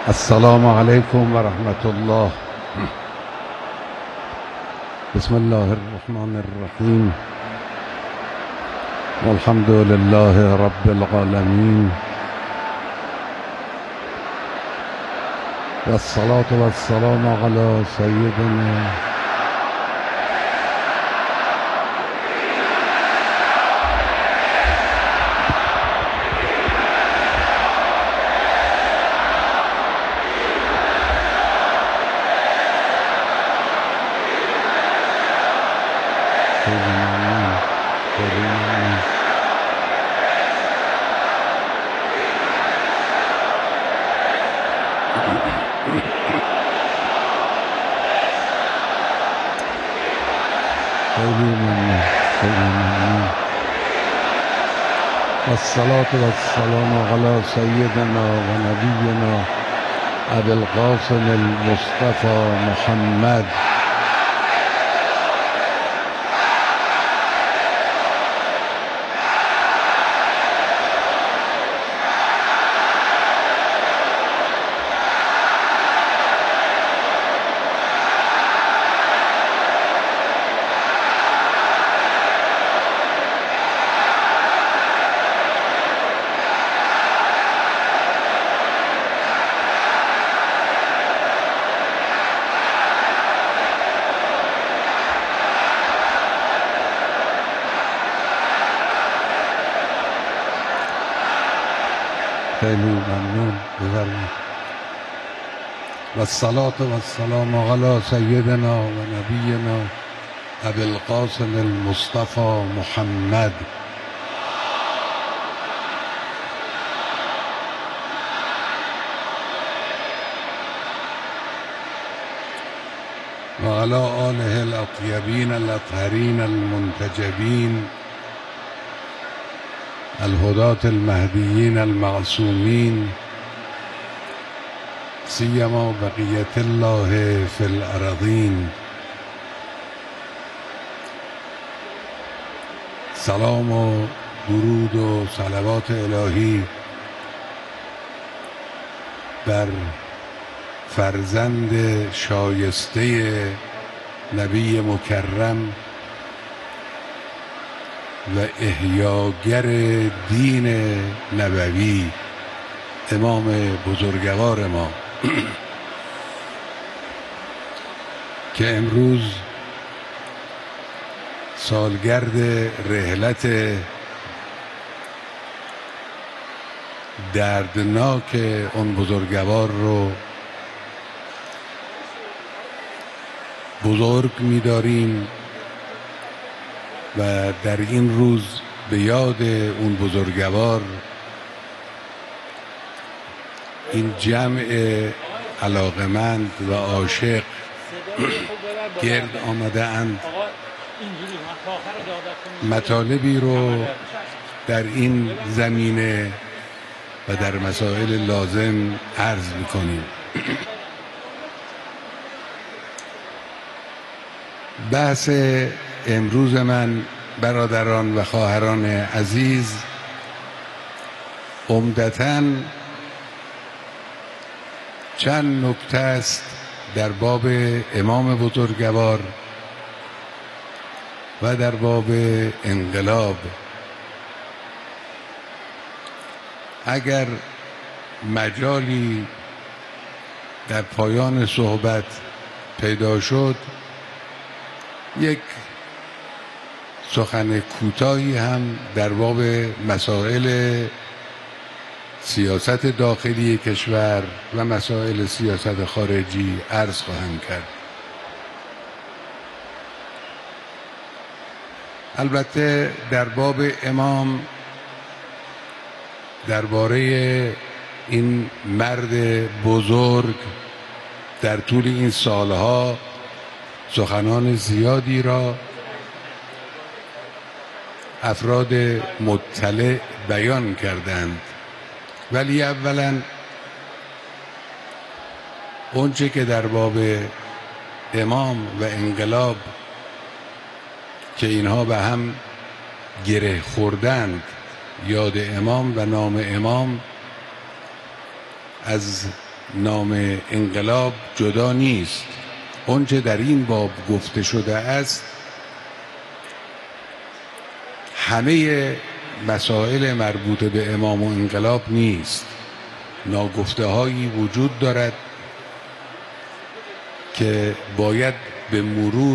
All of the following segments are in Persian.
السلام عليكم ورحمة الله. بسم الله الرحمن الرحيم، والحمد لله رب العالمين، والصلاة والسلام على سيدنا والصلاة والسلام على سيدنا ونبينا أبي القاسم المصطفى محمد. خیلی ممنون. بفرمایید. والصلاة والسلام على سيدنا ونبينا أبي القاسم المصطفى محمد. وعلى آله الأطيبين الأطهرين المنتجبين الهداة المهديين المعصومين، سيما بقية الله في الأراضين. سلام و درود و صلوات الهی بر فرزند شایسته نبی مکرم و احیاگر دین نبوی، امام بزرگوار ما که امروز سالگرد رحلت دردناک اون بزرگوار رو بزرگ می‌داریم و در این روز به یاد اون بزرگوار این جمع علاقمند و عاشق گرد آمده اند، مطالبی رو در این زمینه و در مسائل لازم عرض می‌کنیم. بحث امروز من برادران و خواهران عزیز عمدتاً چند نکته است در باب امام بزرگوار و در باب انقلاب. اگر مجالی در پایان صحبت پیدا شد، یک سخن کوتاهی هم در باب مسائل سیاست داخلی کشور و مسائل سیاست خارجی عرض خواهم کرد. البته در باب امام، درباره این مرد بزرگ در طول این سالها سخنان زیادی را افراد مطلع بیان کردند، ولی اولا اونچه که در باب امام و انقلاب که اینها به هم گره خوردند، یاد امام و نام امام، از نام انقلاب جدا نیست. آنچه در این باب گفته شده است همه مسائل مربوط به امام و انقلاب نیست. ناگفته هایی وجود دارد که باید به مرور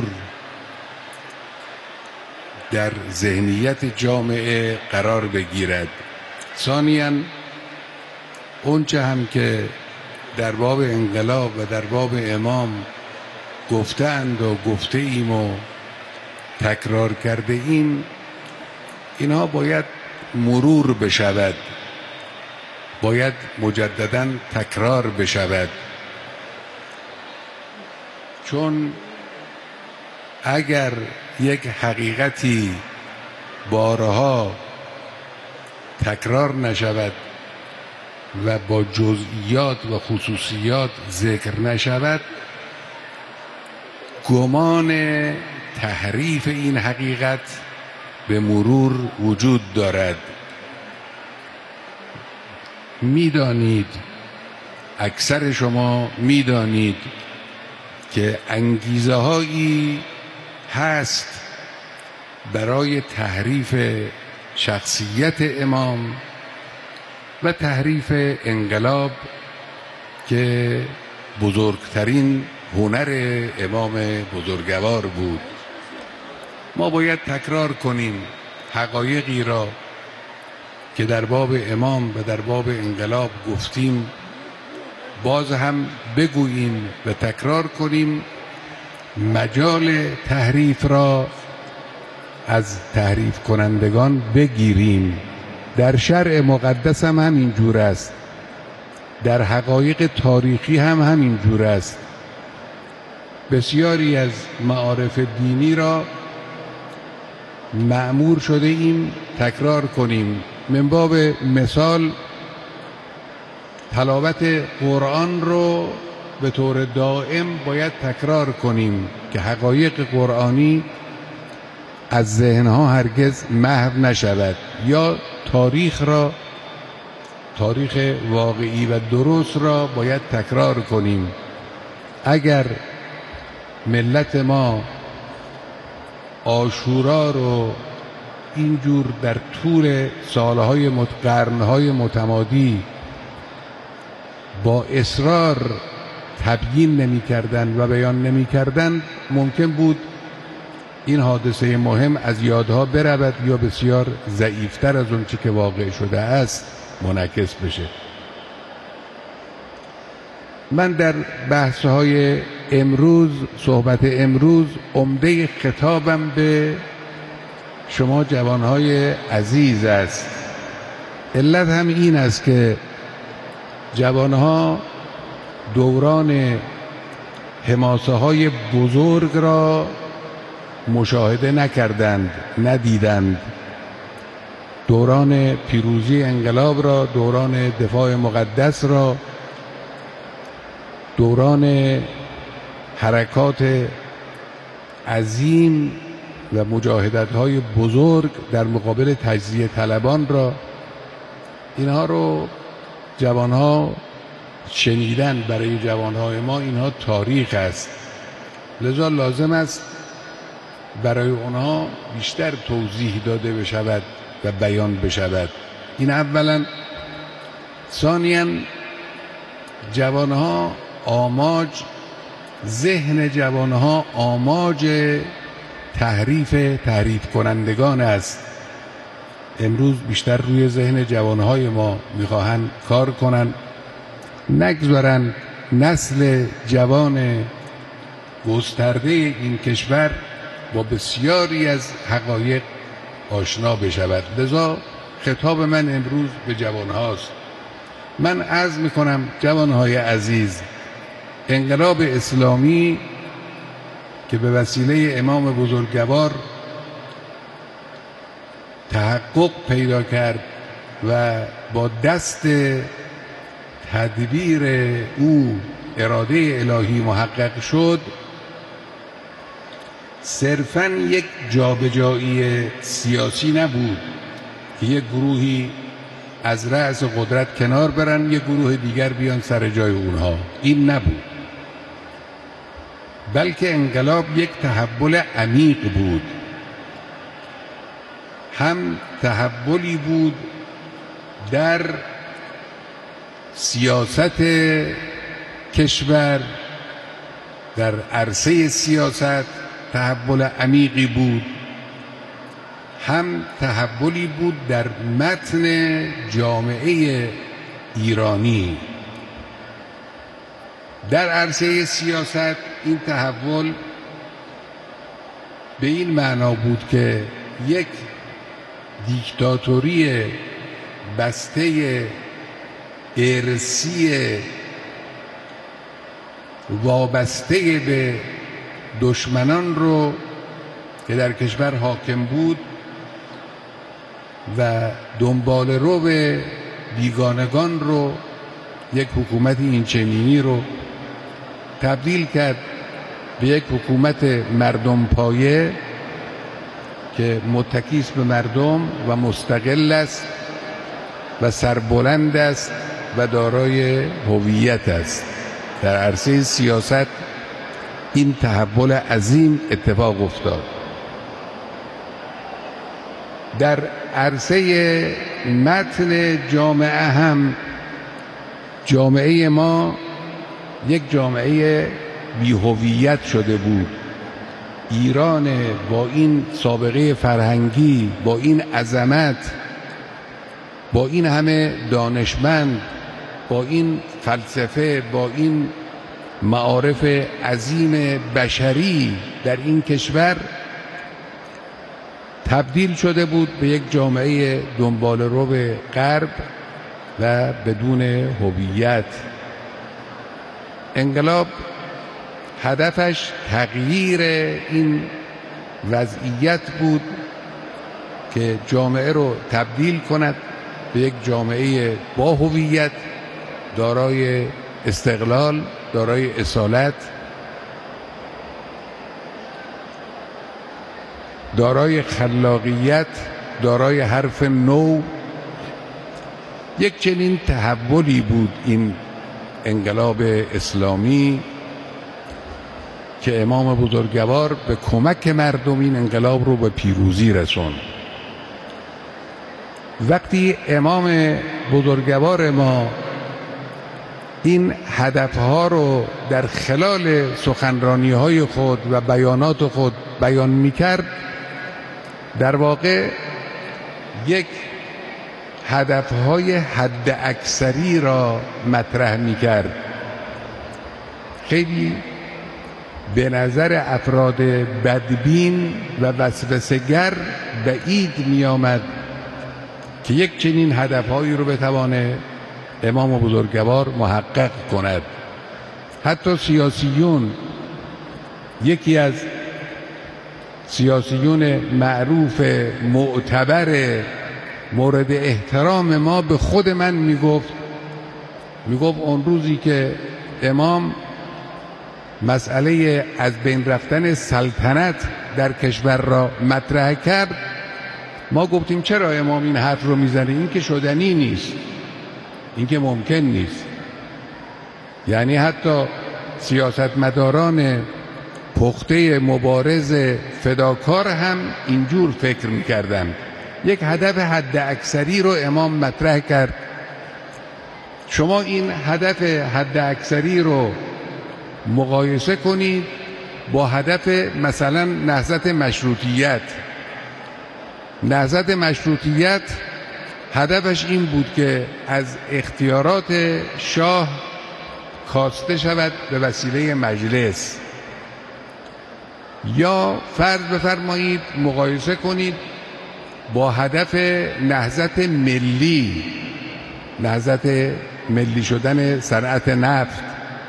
در ذهنیت جامعه قرار بگیرد. ثانیاً اونچه هم که در باب انقلاب و در باب امام گفتند و گفته ایم و تکرار کرده ایم، اینها باید مرور بشود، باید مجدداً تکرار بشود، چون اگر یک حقیقتی بارها تکرار نشود و با جزئیات و خصوصیات ذکر نشود، گمان تحریف این حقیقت به مرور وجود دارد. میدانید، اکثر شما میدانید که انگیزه هایی هست برای تحریف شخصیت امام و تحریف انقلاب که بزرگترین هنر امام بزرگوار بود. ما باید تکرار کنیم حقایقی را که در باب امام و در باب انقلاب گفتیم، باز هم بگوییم و تکرار کنیم، مجال تحریف را از تحریف کنندگان بگیریم. در شرع مقدس هم همین جور است، در حقایق تاریخی هم همین جور است. بسیاری از معارف دینی را مأمور شده ایم تکرار کنیم. من باب مثال تلاوت قرآن رو به طور دائم باید تکرار کنیم که حقایق قرآنی از ذهنها هرگز محو نشود، یا تاریخ واقعی و درست را باید تکرار کنیم. اگر ملت ما عاشورا رو اینجور در طول قرنهای متمادی با اصرار تبیین نمی کردن و بیان نمی کردن، ممکن بود این حادثه مهم از یادها برود یا بسیار ضعیفتر از اون چی که واقع شده است منعکس بشه. من در بحث‌های امروز، صحبت امروز، عمده خطابم به شما جوانهای عزیز است. علت هم این است که جوانها دوران حماسه‌های بزرگ را مشاهده نکردند، ندیدند. دوران پیروزی انقلاب را، دوران دفاع مقدس را، دوران حرکات عظیم و مجاهدت‌های بزرگ در مقابل تجزیه طلبان را، اینها رو جوانها شنیدن. برای جوانهای ما اینها تاریخ است، لذا لازم است برای اونها بیشتر توضیح داده بشود و بیان بشود. این اولا. ثانیاً جوانها ذهن جوانها آماج تحریف کنندگان است. امروز بیشتر روی ذهن جوانهای ما میخواهند کار کنند، نگذارند نسل جوان گسترده این کشور با بسیاری از حقایق آشنا بشود. لذا خطاب من امروز به جوانهاست. من عرض میکنم جوانهای عزیز، انقلاب اسلامی که به وسیله امام بزرگوار تحقق پیدا کرد و با دست تدبیر او اراده الهی محقق شد، صرفاً یک جابجایی سیاسی نبود که یک گروهی از رأس قدرت کنار برن، یه گروه دیگر بیان سر جای اونها. این نبود، بلکه انقلاب یک تحول عمیق بود. هم تحولی بود در سیاست کشور، در عرصه سیاست تحول عمیقی بود، هم تحولی بود در متن جامعه ایرانی. در عرصه سیاست این تحول به این معنا بود که یک دیکتاتوری بسته ارثی وابسته به دشمنان رو که در کشور حاکم بود و دنبال رو به بیگانگان رو، یک حکومت اینچنینی رو تبدیل کرد به یک حکومت مردم پایه که متکی است به مردم و مستقل است و سربلند است و دارای هویت است. در عرصه سیاست این تحول عظیم اتفاق افتاد. در عرصه متن جامعه هم جامعه ما یک جامعه بی‌هویت شده بود. ایران با این سابقه فرهنگی، با این عظمت، با این همه دانشمند، با این فلسفه، با این معارف عظیم بشری در این کشور تبدیل شده بود به یک جامعه دنبال رو به غرب و بدون هویت. انقلاب هدفش تغییر این وضعیت بود که جامعه رو تبدیل کند به یک جامعه با هویت، دارای استقلال، دارای اصالت، دارای خلاقیت، دارای حرف نو. یک چنین تحولی بود این انقلاب اسلامی که امام بزرگوار به کمک مردم این انقلاب رو به پیروزی رسوند. وقتی امام بزرگوار ما این هدفها رو در خلال سخنرانی‌های خود و بیانات خود بیان می‌کرد، در واقع یک هدفهای حد اکثری را مطرح می‌کرد. خیلی به نظر افراد بدبین و وسوسه‌گر بعید می‌آمد که یک چنین هدفهایی رو بتوانه امام بزرگوار محقق کند. حتی سیاسیون، یکی از سیاسیون معروف معتبر مورد احترام ما به خود من میگفت اون روزی که امام مسئله از بین رفتن سلطنت در کشور را مطرح کرد، ما گفتیم چرا امام این حرف رو میزنه؟ این که شدنی نیست، این که ممکن نیست. یعنی حتی سیاستمداران پخته مبارز فداکار هم اینجور فکر میکردن. یک هدف حد اکثری رو امام مطرح کرد. شما این هدف حد اکثری رو مقایسه کنید با هدف مثلا نهضت مشروطیت. نهضت مشروطیت هدفش این بود که از اختیارات شاه کاسته شود به وسیله مجلس. یا فرض بفرمایید مقایسه کنید با هدف نهضت ملی، نهضت ملی شدن صنعت نفت.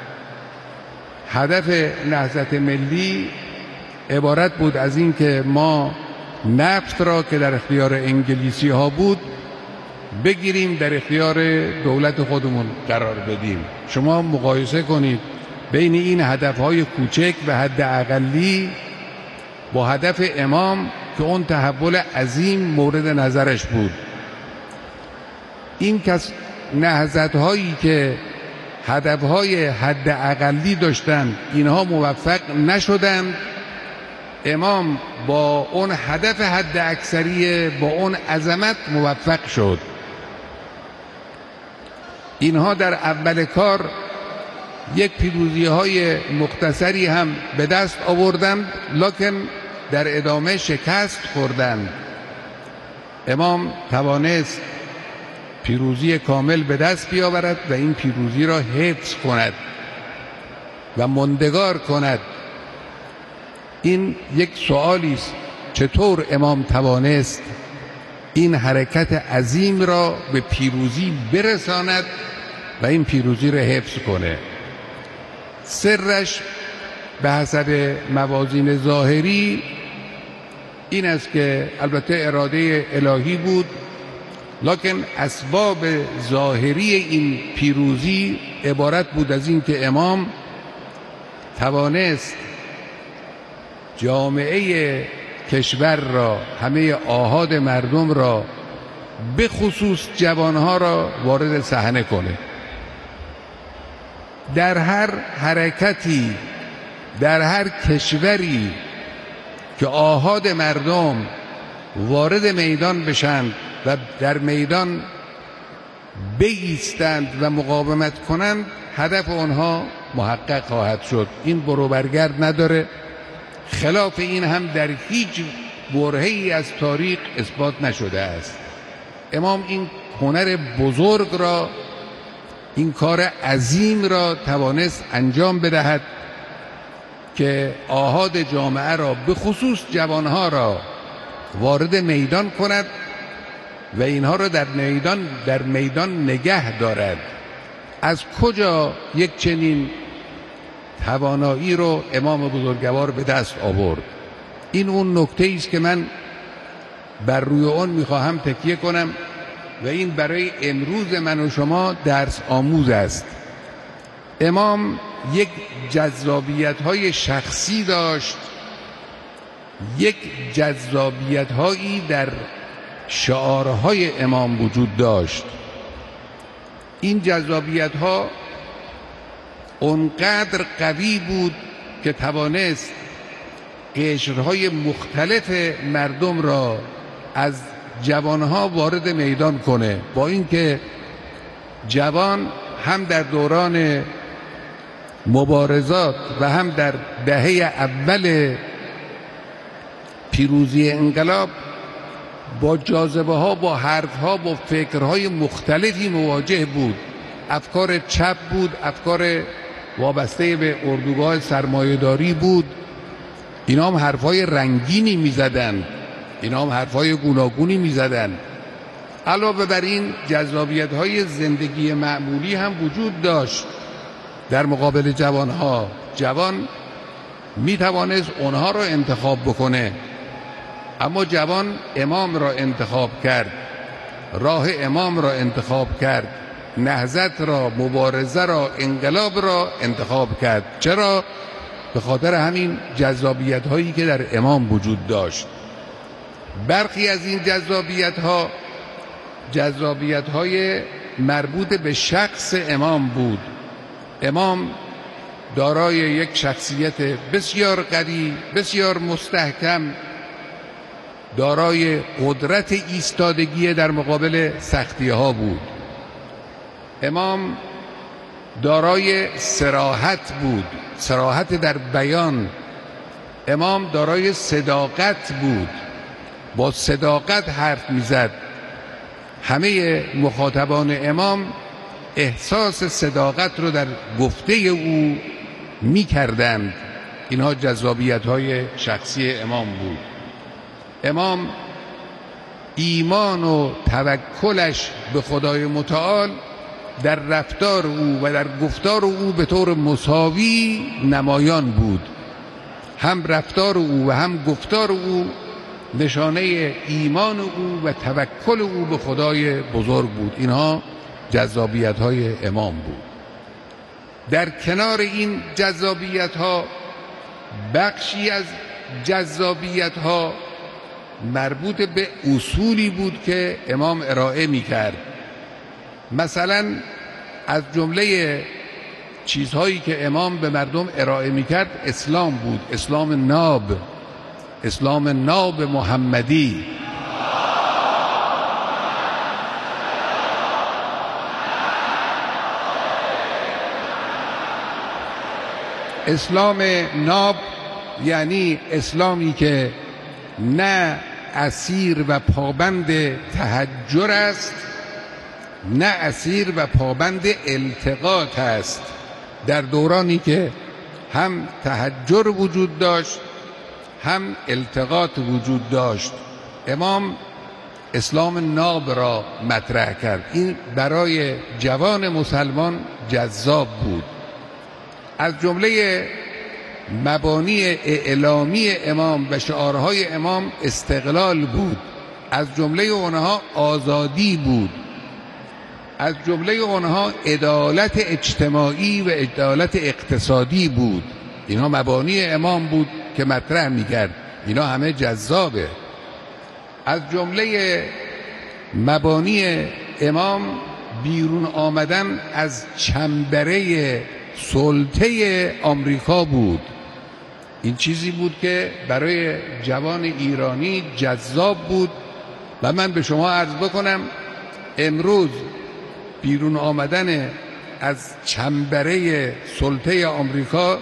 هدف نهضت ملی عبارت بود از این که ما نفت را که در اختیار انگلیسی ها بود بگیریم، در اختیار دولت خودمون قرار بدیم. شما مقایسه کنید بین این هدفهای کوچک و حد اقلی با هدف امام که اون تحول عظیم مورد نظرش بود. این نهضت هایی که هدف های حد اقلی داشتند اینها موفق نشدند. امام با اون هدف حد اکثری، با اون عظمت موفق شد. اینها در اول کار یک پیروزی های مختصری هم به دست آوردند، لکن در ادامه شکست خوردند. امام توانست پیروزی کامل به دست بیاورد و این پیروزی را حفظ کند و ماندگار کند. این یک سوالی است، چطور امام توانست این حرکت عظیم را به پیروزی برساند و این پیروزی را حفظ کنه؟ سرش به حسب موازین ظاهری این است که البته اراده الهی بود، لکن اسباب ظاهری این پیروزی عبارت بود از این که امام توانست جامعه کشور را، همه آحاد مردم را، به خصوص جوانها را وارد صحنه کنه. در هر حرکتی، در هر کشوری که آحاد مردم وارد میدان بشند و در میدان بایستند و مقاومت کنند، هدف آنها محقق خواهد شد. این بروبرگرد نداره. خلاف این هم در هیچ برهه‌ای از تاریخ اثبات نشده است. امام این هنر بزرگ را، این کار عظیم را توانست انجام بدهد که آحاد جامعه را، به خصوص جوانها را وارد میدان کند و اینها را در میدان نگه دارد. از کجا یک چنین توانایی رو امام بزرگوار به دست آورد؟ این اون نکته است که من بر روی اون میخواهم تکیه کنم و این برای امروز من و شما درس آموز است. امام یک جذابیت‌های شخصی داشت، یک جذابیت‌هایی در شعارهای امام وجود داشت. این جذابیت‌ها اونقدر قوی بود که توانست قشرهای مختلف مردم را از جوانها وارد میدان کنه، با اینکه جوان هم در دوران مبارزات و هم در دهه اول پیروزی انقلاب با جاذبه ها، با حرف ها، با فکرهای مختلفی مواجه بود. افکار چپ بود، افکار وابسته به اردوگاه سرمایه‌داری بود. اینا هم حرفای رنگینی می‌زدند، اینا هم حرفای گوناگونی می‌زدند. علاوه بر این جذابیت‌های زندگی معمولی هم وجود داشت در مقابل جوانها. جوان می‌توانست اونها را انتخاب بکنه، اما جوان امام را انتخاب کرد، راه امام را انتخاب کرد، نهضت را، مبارزه را، انقلاب را انتخاب کرد. چرا؟ به خاطر همین جذابیت هایی که در امام وجود داشت. برخی از این جذابیت های مربوط به شخص امام بود. امام دارای یک شخصیت بسیار قوی، بسیار مستحکم، دارای قدرت ایستادگی در مقابل سختی ها بود. امام دارای صراحت بود، صراحت در بیان. امام دارای صداقت بود، با صداقت حرف میزد. همه مخاطبان امام احساس صداقت رو در گفته او میکردند. اینها جذابیت‌های شخصی امام بود. امام ایمان و توکلش به خدای متعال در رفتار او و در گفتار او به طور مساوی نمایان بود. هم رفتار او و هم گفتار او نشانه ایمان او و توکل او به خدای بزرگ بود. اینها جذابیت‌های امام بود. در کنار این جذابیت‌ها، بخشی از جذابیت‌ها مربوط به اصولی بود که امام ارائه می‌کرد. مثلا از جمله چیزهایی که امام به مردم ارائه میکرد اسلام بود، اسلام ناب محمدی. اسلام ناب یعنی اسلامی که نه اسیر و پابند تحجر است، نه اسیر و پابند التقاط است. در دورانی که هم تحجر وجود داشت هم التقاط وجود داشت، امام اسلام ناب را مطرح کرد. این برای جوان مسلمان جذاب بود. از جمله مبانی اعلامی امام و شعارهای امام استقلال بود، از جمله اونها آزادی بود، از جمله اونها عدالت اجتماعی و عدالت اقتصادی بود. اینها مبانی امام بود که مطرح می‌کرد. اینا همه جذابه. از جمله مبانی امام بیرون آمدن از چنبره سلطه آمریکا بود. این چیزی بود که برای جوان ایرانی جذاب بود و من به شما عرض بکنم امروز بیرون آمدن از چنبره سلطه آمریکا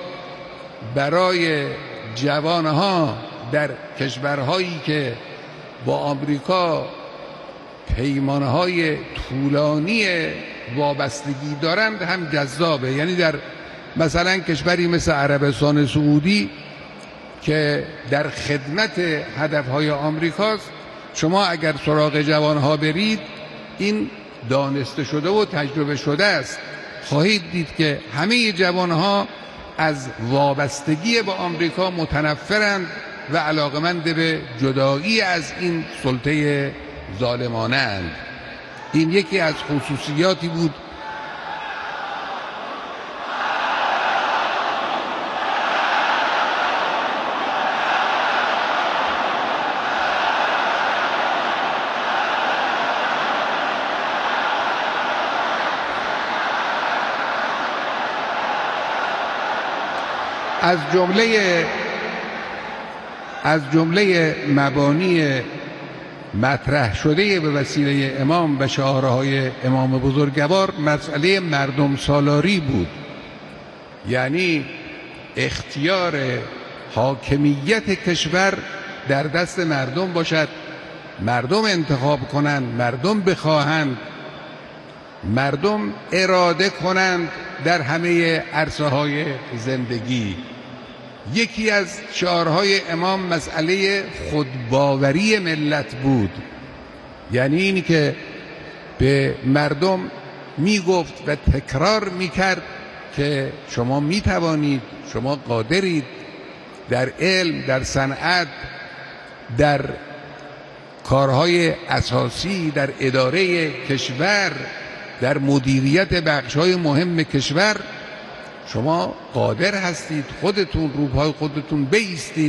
برای جوانها در کشورهایی که با آمریکا پیمانهای طولانی وابستگی دارند هم جذابه. یعنی در مثلا کشوری مثل عربستان سعودی که در خدمت هدفهای آمریکاست، شما اگر سراغ جوانها برید این دانسته شده و تجربه شده است، خواهید دید که همه جوانها از وابستگی به آمریکا متنفرند و علاقمند به جدایی از این سلطه ظالمانه اند. این یکی از خصوصیاتی بود از جمله مبانی مطرح شده به وسیله امام و شعارهای امام بزرگوار مسئله مردم سالاری بود. یعنی اختیار حاکمیت کشور در دست مردم باشد، مردم انتخاب کنند، مردم بخواهند، مردم اراده کنند در همه عرصه‌های زندگی. یکی از شعارهای امام مسئله خودباوری ملت بود. یعنی اینی که به مردم میگفت و تکرار میکرد که شما میتوانید، شما قادرید در علم، در صنعت، در کارهای اساسی، در اداره کشور، در مدیریت بخش‌های مهم کشور شما قادر هستید خودتون روپای خودتون بایستید،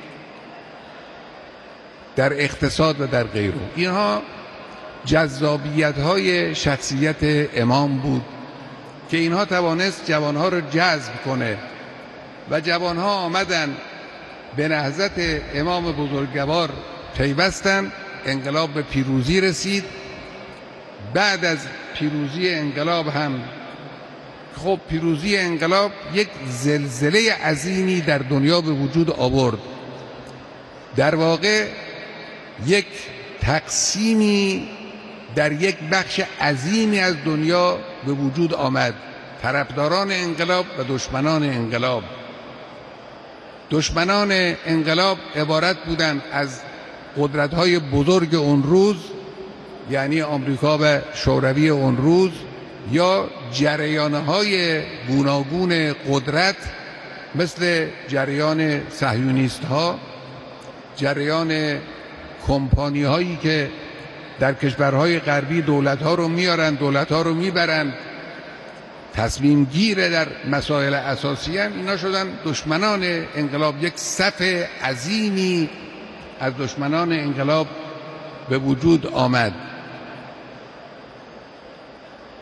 در اقتصاد و در غیره. اینها جذابیت‌های شخصیت امام بود که اینها توانست جوانها رو جذب کنه و جوانها آمدن به نهضت امام بزرگوار پیوستن. انقلاب به پیروزی رسید. بعد از پیروزی انقلاب هم خب پیروزی انقلاب یک زلزله عظیمی در دنیا به وجود آورد. در واقع یک تقسیمی در یک بخش عظیمی از دنیا به وجود آمد. طرفداران انقلاب و دشمنان انقلاب. دشمنان انقلاب عبارت بودند از قدرت‌های بزرگ اون روز، یعنی آمریکا و شوروی اون روز، یا جریان‌های گوناگون قدرت مثل جریان صهیونیست‌ها، جریان کمپانی‌هایی که در کشورهای غربی دولت‌ها رو میارن، دولت‌ها رو میبرن، تصمیم گیره در مسائل اساسی هم. اینا شدن دشمنان انقلاب. یک صف عظیمی از دشمنان انقلاب به وجود آمد.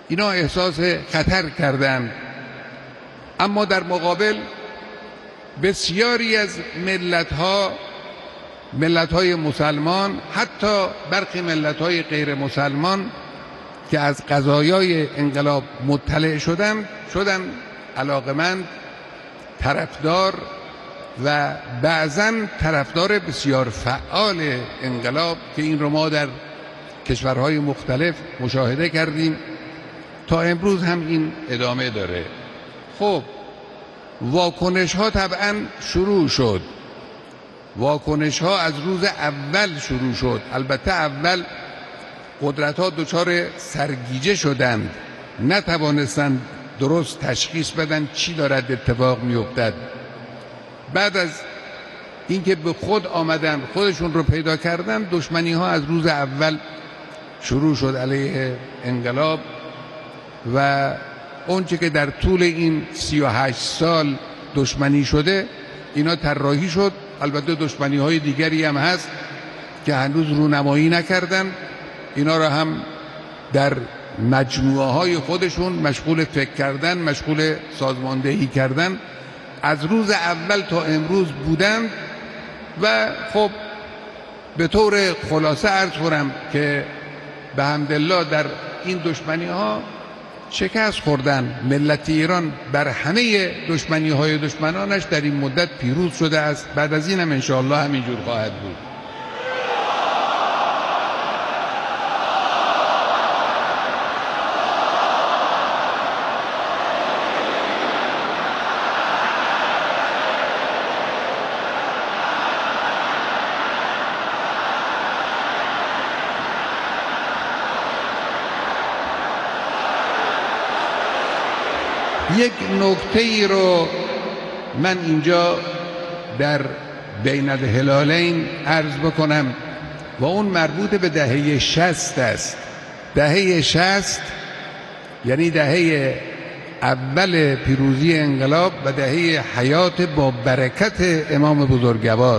اینا احساس خطر کردند. اما در مقابل بسیاری از ملت‌های مسلمان، حتی برخی ملت‌های غیر مسلمان که از قضایای انقلاب مطلع شدن علاقمند، طرفدار و بعضاً طرفدار بسیار فعال انقلاب که این رو ما در کشورهای مختلف مشاهده کردیم. تا امروز هم این ادامه داره. خب واکنش ها طبعا شروع شد. واکنش ها از روز اول شروع شد. البته اول قدرت ها دچار سرگیجه شدند، نتوانستند درست تشخیص بدن چی دارد اتفاق میافتد. بعد از اینکه به خود آمدن، خودشون رو پیدا کردن، دشمنی ها از روز اول شروع شد علیه انقلاب و اونچه که در طول این 38 سال دشمنی شده اینا طراحی شد. البته دشمنی های دیگری هم هست که هنوز رونمایی نکردن. اینا را هم در مجموعه های خودشون مشغول فکر کردن، مشغول سازماندهی کردن از روز اول تا امروز بودند. و خب به طور خلاصه عرض کنم که به حمدالله در این دشمنی ها شکست خوردن. ملت ایران بر همه دشمنی های دشمنانش در این مدت پیروز شده است. بعد از این هم انشاءالله همینجور خواهد بود. یک نکته ای رو من اینجا در بین الهلالین عرض بکنم و اون مربوط به دهه 60 است. دهه 60 یعنی دهه اول پیروزی انقلاب و دهه حیات با برکت امام بزرگوار.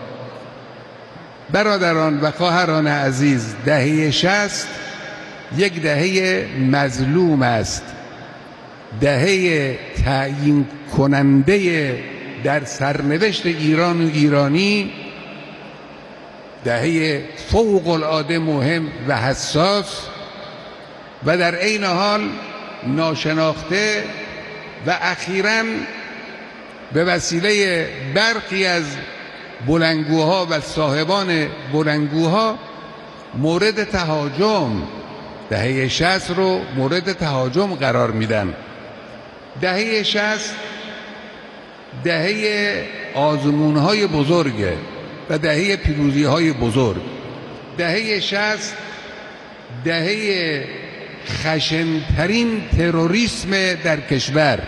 برادران و خواهران عزیز، دهه 60 یک دهه مظلوم است، دهه تعیین کننده در سرنوشت ایران و ایرانی، دهه فوق العاده مهم و حساس و در عین حال ناشناخته و اخیراً به وسیله برخی از بلندگوها و صاحبان بلندگوها مورد تهاجم، دهه 60 رو مورد تهاجم قرار میدن. دهه 60 دهه آزمون‌های بزرگه و دهه پیروزی‌های بزرگ. دهه 60 دهه خشن‌ترین تروریسم در کشور.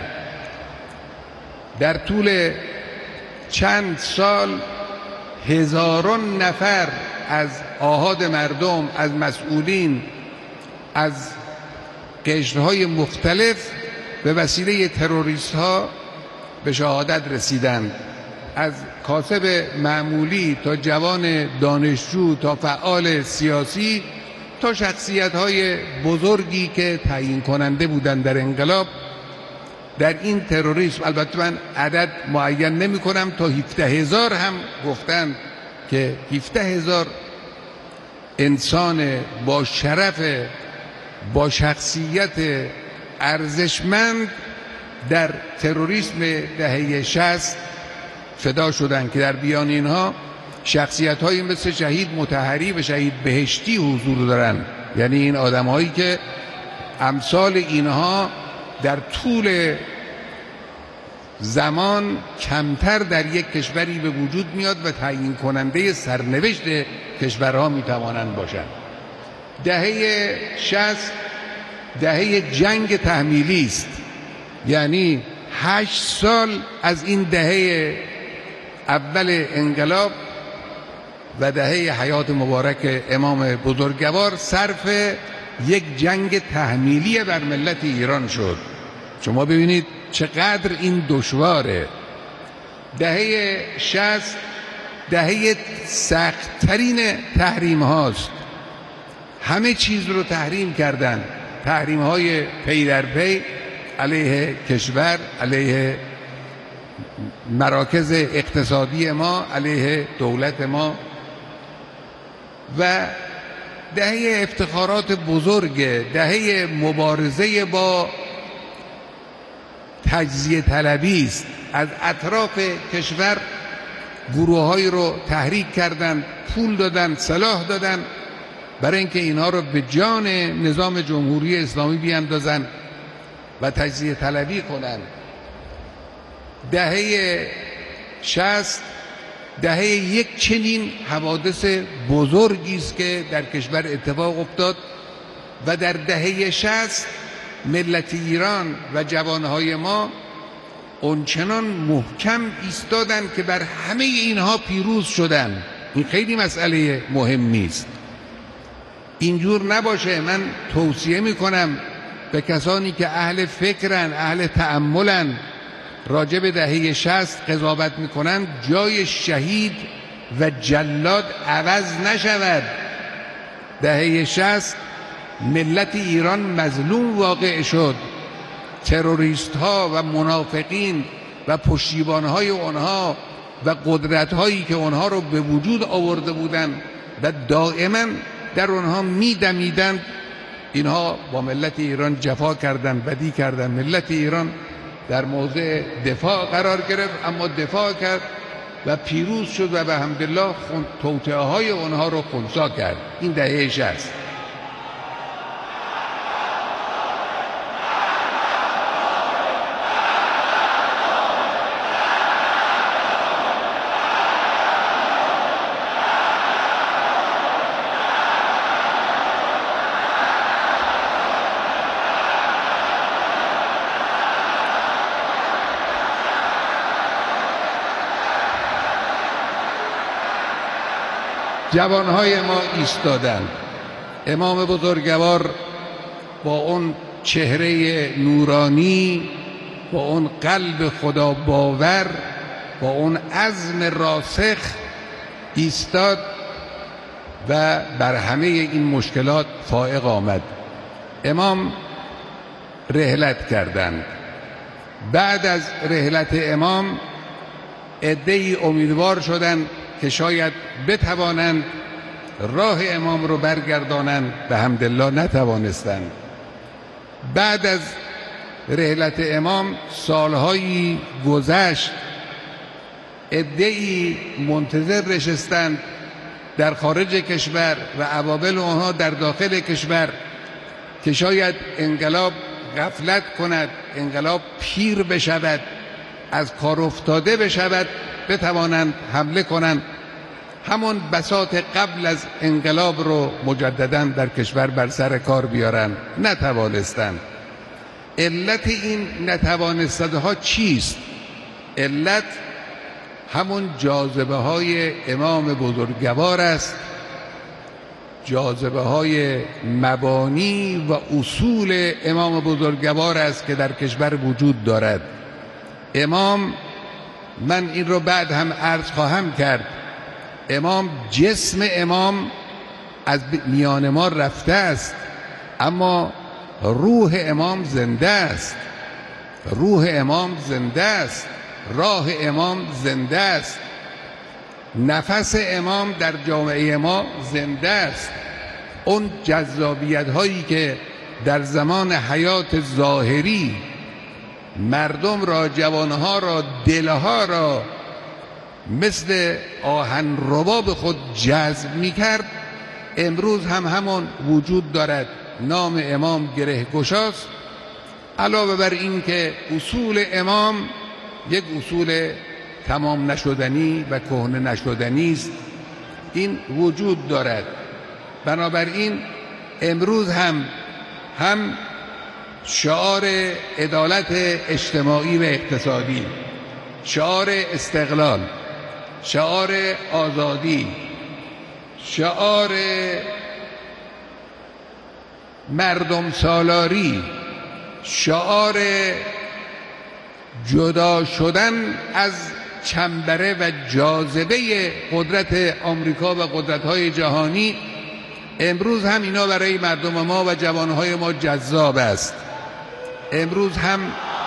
در طول چند سال هزاران نفر از آحاد مردم، از مسئولین، از قشرهای مختلف به وسیله تروریست ها به شهادت رسیدند. از کاسب معمولی تا جوان دانشجو تا فعال سیاسی تا شخصیت های بزرگی که تعیین کننده بودند در انقلاب در این تروریسم. البته من عدد معین نمی کنم، تا 17,000 هم گفتند که 17,000 انسان با شرف، با شخصیت ارزشمند در تروریسم دهه 60 فدا شدند که در بیان اینها شخصیت‌هایی مثل شهید مطهری و شهید بهشتی حضور دارند. یعنی این آدم‌هایی که امثال اینها در طول زمان کمتر در یک کشوری به وجود میاد و تعیین کننده سرنوشت کشورها میتوانند باشند. دهه 60 دهه جنگ تحمیلی است. یعنی 8 سال از این دهه اول انقلاب و دهه حیات مبارک امام بزرگوار صرف یک جنگ تحمیلی بر ملت ایران شد. شما ببینید چقدر این دشواره. دهه 60 دهه سخت‌ترین تحریم هاست. همه چیز رو تحریم کردن. تحریم‌های پی در پی علیه کشور، علیه مراکز اقتصادی ما، علیه دولت ما و دهه افتخارات بزرگ، دهه مبارزه با تجزیه طلبی است. از اطراف کشور گروه‌هایی رو تحریک کردند، پول دادن، سلاح دادن برای اینکه اینها رو به جان نظام جمهوری اسلامی بیاندازن و تجزیه طلبی کنند. دهه 60 دهه یک چنین حوادث بزرگی است که در کشور اتفاق افتاد و در دهه 60 ملت ایران و جوانهای ما اونچنان محکم ایستادند که بر همه اینها پیروز شدند. این خیلی مسئله مهمی است. اینجور نباشه. من توصیه میکنم به کسانی که اهل فکرن، اهل تأملن، راجع به دهه 60 قضاوت میکنن، جای شهید و جلاد عوض نشود. دهه 60 ملت ایران مظلوم واقع شد. تروریست ها و منافقین و پشتیبان های اونها و قدرت هایی که اونها رو به وجود آورده بودند و دائما در اونها میدمیدند، اینها با ملت ایران جفا کردند، بدی کردند. ملت ایران در موضع دفاع قرار گرفت، اما دفاع کرد و پیروز شد و به حمدالله توطئه های اونها رو خنثی کرد. این دهه 60. جوانهای ما ایستادند. امام بزرگوار با اون چهره نورانی، با اون قلب خدا باور، با اون عزم راسخ ایستاد و بر همه این مشکلات فائق آمد. امام رحلت کردند. بعد از رحلت امام عده‌ای امیدوار شدند که شاید بتوانند راه امام رو برگردانند، به حمدالله نتوانستند. بعد از رحلت امام سالهایی گذشت، عده‌ای منتظر نشستند در خارج کشور و ابابل آنها در داخل کشور که شاید انقلاب غفلت کند، انقلاب پیر بشود، از کار افتاده بشود، بتوانند حمله کنند، همون بساط قبل از انقلاب رو مجددا در کشور بر سر کار بیارن. نتوانستند. علت این نتوانستها چیست؟ علت همون جاذبه های امام بزرگوار است، جاذبه های مبانی و اصول امام بزرگوار است که در کشور وجود دارد. امام، من این رو بعد هم عرض خواهم کرد، امام، جسم امام از میان ما رفته است، اما روح امام زنده است. روح امام زنده است، راه امام زنده است، نفس امام در جامعه ما زنده است. اون جذابیت هایی که در زمان حیات ظاهری مردم را، جوانها را، دلها را مثل آهن رباب خود جذب می کرد، امروز هم همون وجود دارد. نام امام گره گشاست. علاوه بر این که اصول امام یک اصول تمام نشدنی و کهنه نشدنی است، این وجود دارد. بنابراین امروز هم شعار عدالت اجتماعی و اقتصادی، شعار استقلال، شعار آزادی، شعار مردم سالاری، شعار جدا شدن از چنبره و جاذبه قدرت آمریکا و قدرت‌های جهانی، امروز هم اینا برای مردم ما و جوانهای ما جذاب است. امروز هم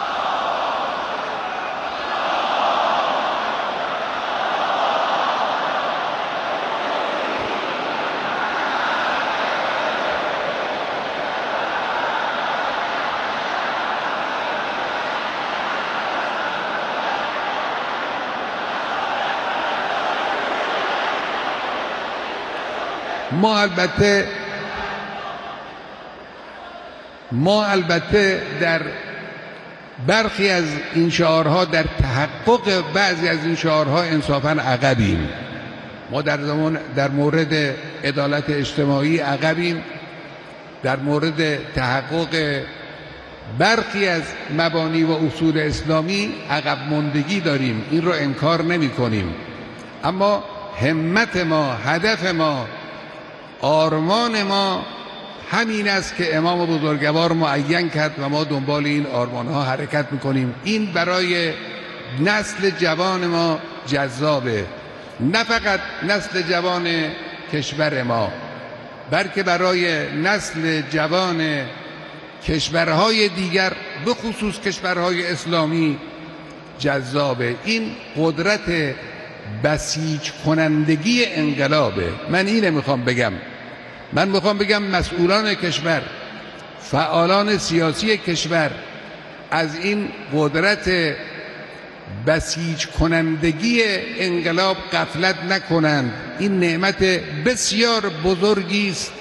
ما البته در برخی از این شعارها، در تحقق بعضی از این شعارها انصافاً عقبیم. ما در مورد عدالت اجتماعی عقبیم، در مورد تحقق برخی از مبانی و اصول اسلامی عقب ماندگی داریم، این رو انکار نمی کنیم. اما همت ما، هدف ما، آرمان ما همین است که امام بزرگوار معین کرد و ما دنبال این آرمان ها حرکت میکنیم. این برای نسل جوان ما جذابه، نه فقط نسل جوان کشور ما، بلکه برای نسل جوان کشورهای دیگر، به خصوص کشورهای اسلامی جذابه. این قدرت بسیج کنندگی انقلابه. من اینه میخوام بگم. من میخوام بگم مسئولان کشور، فعالان سیاسی کشور از این قدرت بسیج کنندگی انقلاب غفلت نکنند. این نعمت بسیار بزرگی است.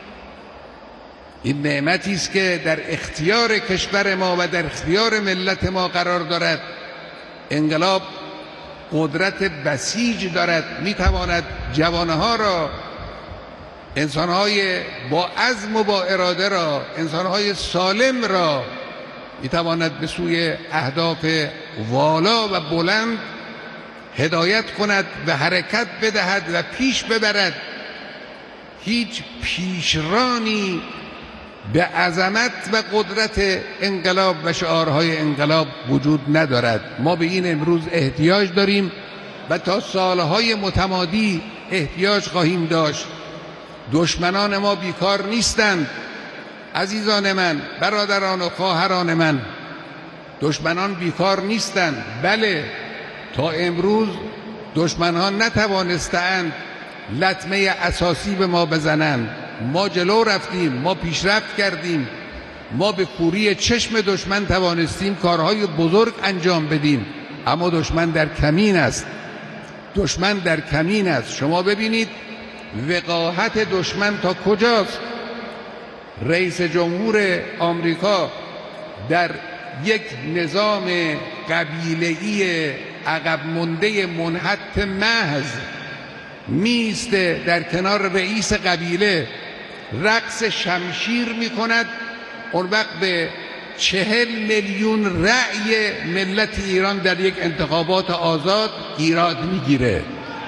این نعمتی است که در اختیار کشور ما و در اختیار ملت ما قرار دارد. انقلاب قدرت بسیج دارد، میتواند جوانها را، انسانهای با عزم و با اراده را، انسانهای سالم را میتواند به سوی اهداف والا و بلند هدایت کند و حرکت بدهد و پیش ببرد. هیچ پیشرانی به عظمت و قدرت انقلاب و شعارهای انقلاب وجود ندارد. ما به این امروز احتیاج داریم و تا سالهای متمادی احتیاج خواهیم داشت. دشمنان ما بیکار نیستند عزیزان من، برادران و خواهران من. دشمنان بیکار نیستند. بله، تا امروز دشمنان نتوانستند لطمه اساسی به ما بزنند. ما جلو رفتیم، ما پیشرفت کردیم، ما به کوری چشم دشمن توانستیم کارهای بزرگ انجام بدیم. اما دشمن در کمین است. دشمن در کمین است. شما ببینید وقاحت دشمن تا کجاست. رئیس جمهور آمریکا در یک نظام قبیله‌ای عقب مانده منحط محض میسته در کنار رئیس قبیله، رقص شمشیر میکند. اون وقت به 40 میلیون رأی ملت ایران در یک انتخابات آزاد ایراد میگیره.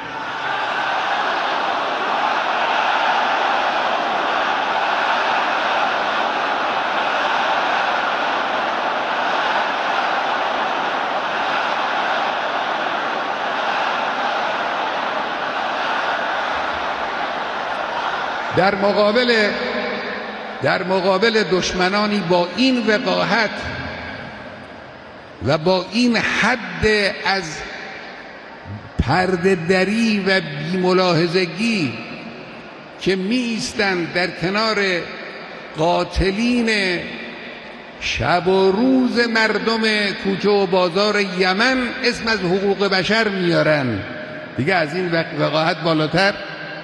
در مقابل دشمنانی با این وقاحت و با این حد از پرده دری و بی‌ملاحظگی که می ایستند در کنار قاتلین شب و روز مردم کوچه و بازار یمن، اسم از حقوق بشر میارن. دیگه از این وقاحت بالاتر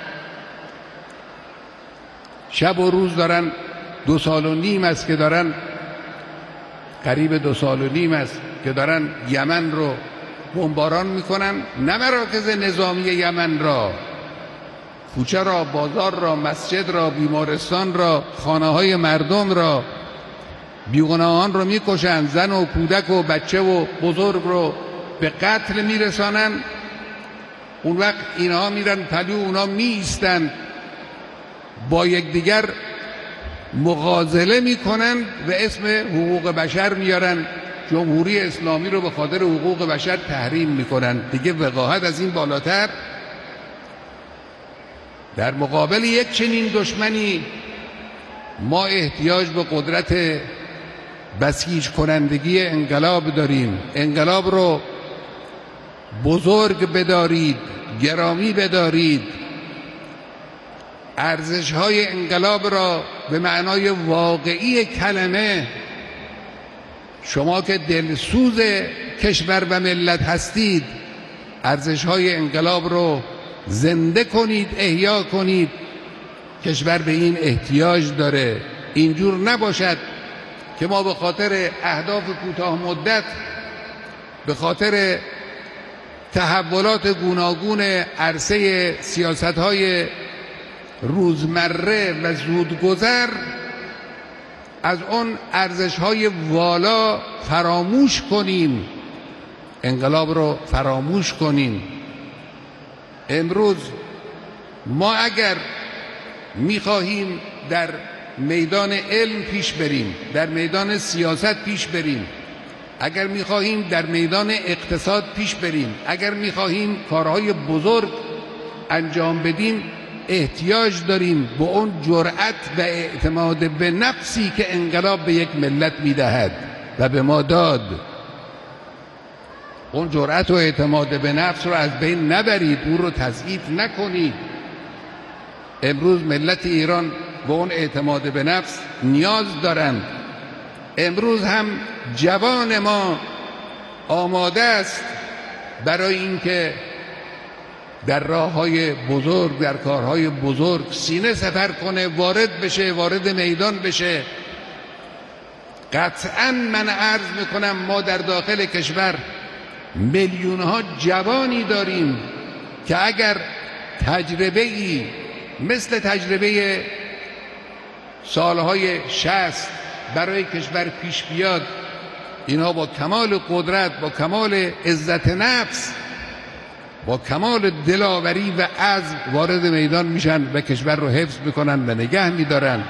شب و روز دارن 2 سال و نیم است که دارن، قریب 2 سال و نیم است که دارن یمن رو بمباران میکنن. نه مراکز نظامی یمن را، کوچه را، بازار را، مسجد را، بیمارستان را، خانه های مردم را، بیگناهان رو میکشن، زن و کودک و بچه و بزرگ رو به قتل میرسانن. اون وقت اینها میرن پلو اونا میایستن، با یکدیگر مغازله میکنن و اسم حقوق بشر میارن. جمهوری اسلامی رو به خاطر حقوق بشر تحریم میکنن. دیگه وقاحت از این بالاتر در مقابل یک چنین دشمنی ما احتیاج به قدرت بسیج کنندگی انقلاب داریم. انقلاب رو بزرگ بدارید، گرامی بدارید، ارزش‌های انقلاب را به معنای واقعی کلمه، شما که دلسوز کشور و ملت هستید، ارزش‌های انقلاب رو زنده کنید، احیا کنید. کشور به این احتیاج داره. اینجور نباشد که ما به خاطر اهداف کوتاه مدت، به خاطر تحولات گوناگون عرصه سیاست‌های روزمره و زودگذر از اون ارزش‌های والا فراموش کنیم، انقلاب رو فراموش کنیم. امروز ما اگر می‌خواهیم در میدان علم پیش بریم، در میدان سیاست پیش بریم، اگر می‌خواهیم در میدان اقتصاد پیش بریم، اگر می‌خواهیم کارهای بزرگ انجام بدیم، احتیاج داریم به اون جرأت و اعتماد به نفسی که انقلاب به یک ملت می‌دهد و به ما داد. اون جرأت و اعتماد به نفس رو از بین نبرید، اون رو تضعیف نکنید. امروز ملت ایران به اون اعتماد به نفس نیاز دارند. امروز هم جوان ما آماده است برای اینکه در راه‌های بزرگ، در کارهای بزرگ سینه سپر کنه، وارد بشه، وارد میدان بشه. قطعاً من عرض میکنم ما در داخل کشور میلیون‌ها جوانی داریم که اگر تجربه‌ای مثل تجربه سالهای 60 برای کشور پیش بیاد، اینها با کمال قدرت، با کمال عزت نفس، با کمال دلاوری و عزم وارد میدان میشن و کشور رو حفظ میکنن و نگه میدارن.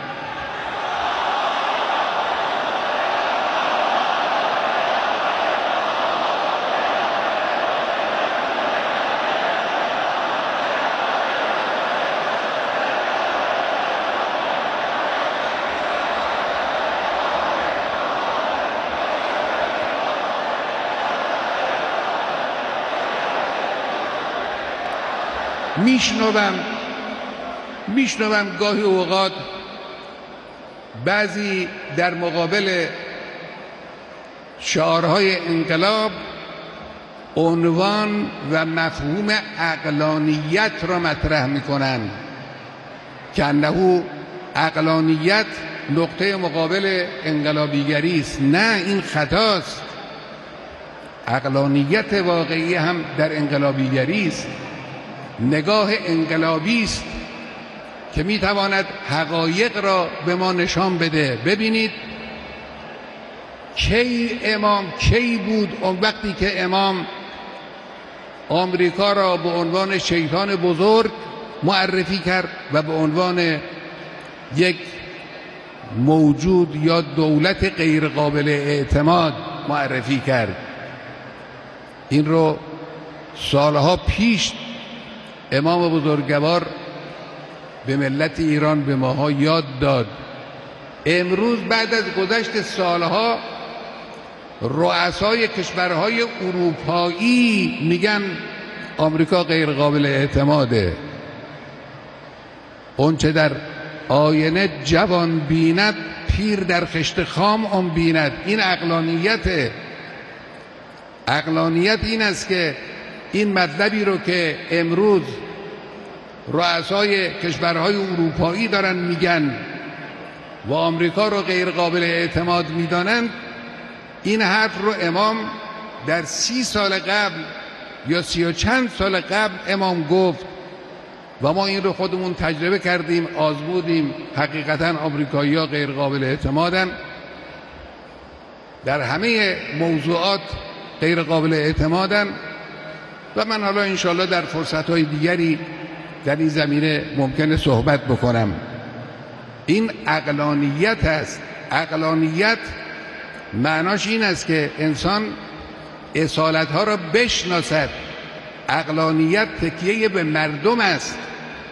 میشنوم گاهی اوقات بعضی در مقابل شعارهای انقلاب عنوان و مفهوم عقلانیت را مطرح میکنند که انه عقلانیت نقطه مقابل انقلابیگری است. نه، این خطاست. عقلانیت واقعی هم در انقلابیگری است. نگاه انقلابی است که میتواند حقایق را به ما نشان بده. ببینید کی بود اون وقتی که امام آمریکا را به عنوان شیطان بزرگ معرفی کرد و به عنوان یک موجود یا دولت غیر قابل اعتماد معرفی کرد. این رو سالها پیش امام بزرگوار به ملت ایران، به ماها یاد داد. امروز بعد از گذشت سالها رؤسای کشورهای اروپایی میگن آمریکا غیر قابل اعتماده. اون چه در آینه جوان بیند، پیر در خشت خام آن بیند. این عقلانیته. عقلانیت این است که این مطلبی رو که امروز رؤسای کشورهای اروپایی دارن میگن و آمریکا رو غیر قابل اعتماد میدانند، این حرف رو امام در 30 سال قبل یا 30 و چند سال قبل امام گفت و ما این رو خودمون تجربه کردیم، آزمودیم. حقیقتا آمریکایی‌ها غیر قابل اعتمادن، در همه موضوعات غیر قابل اعتمادن و من حالا انشالله در فرصت‌های دیگری در این زمینه ممکنه صحبت بکنم. این عقلانیت است. عقلانیت معناش این است که انسان اصالت‌ها را بشناسد. عقلانیت تکیه به مردم است.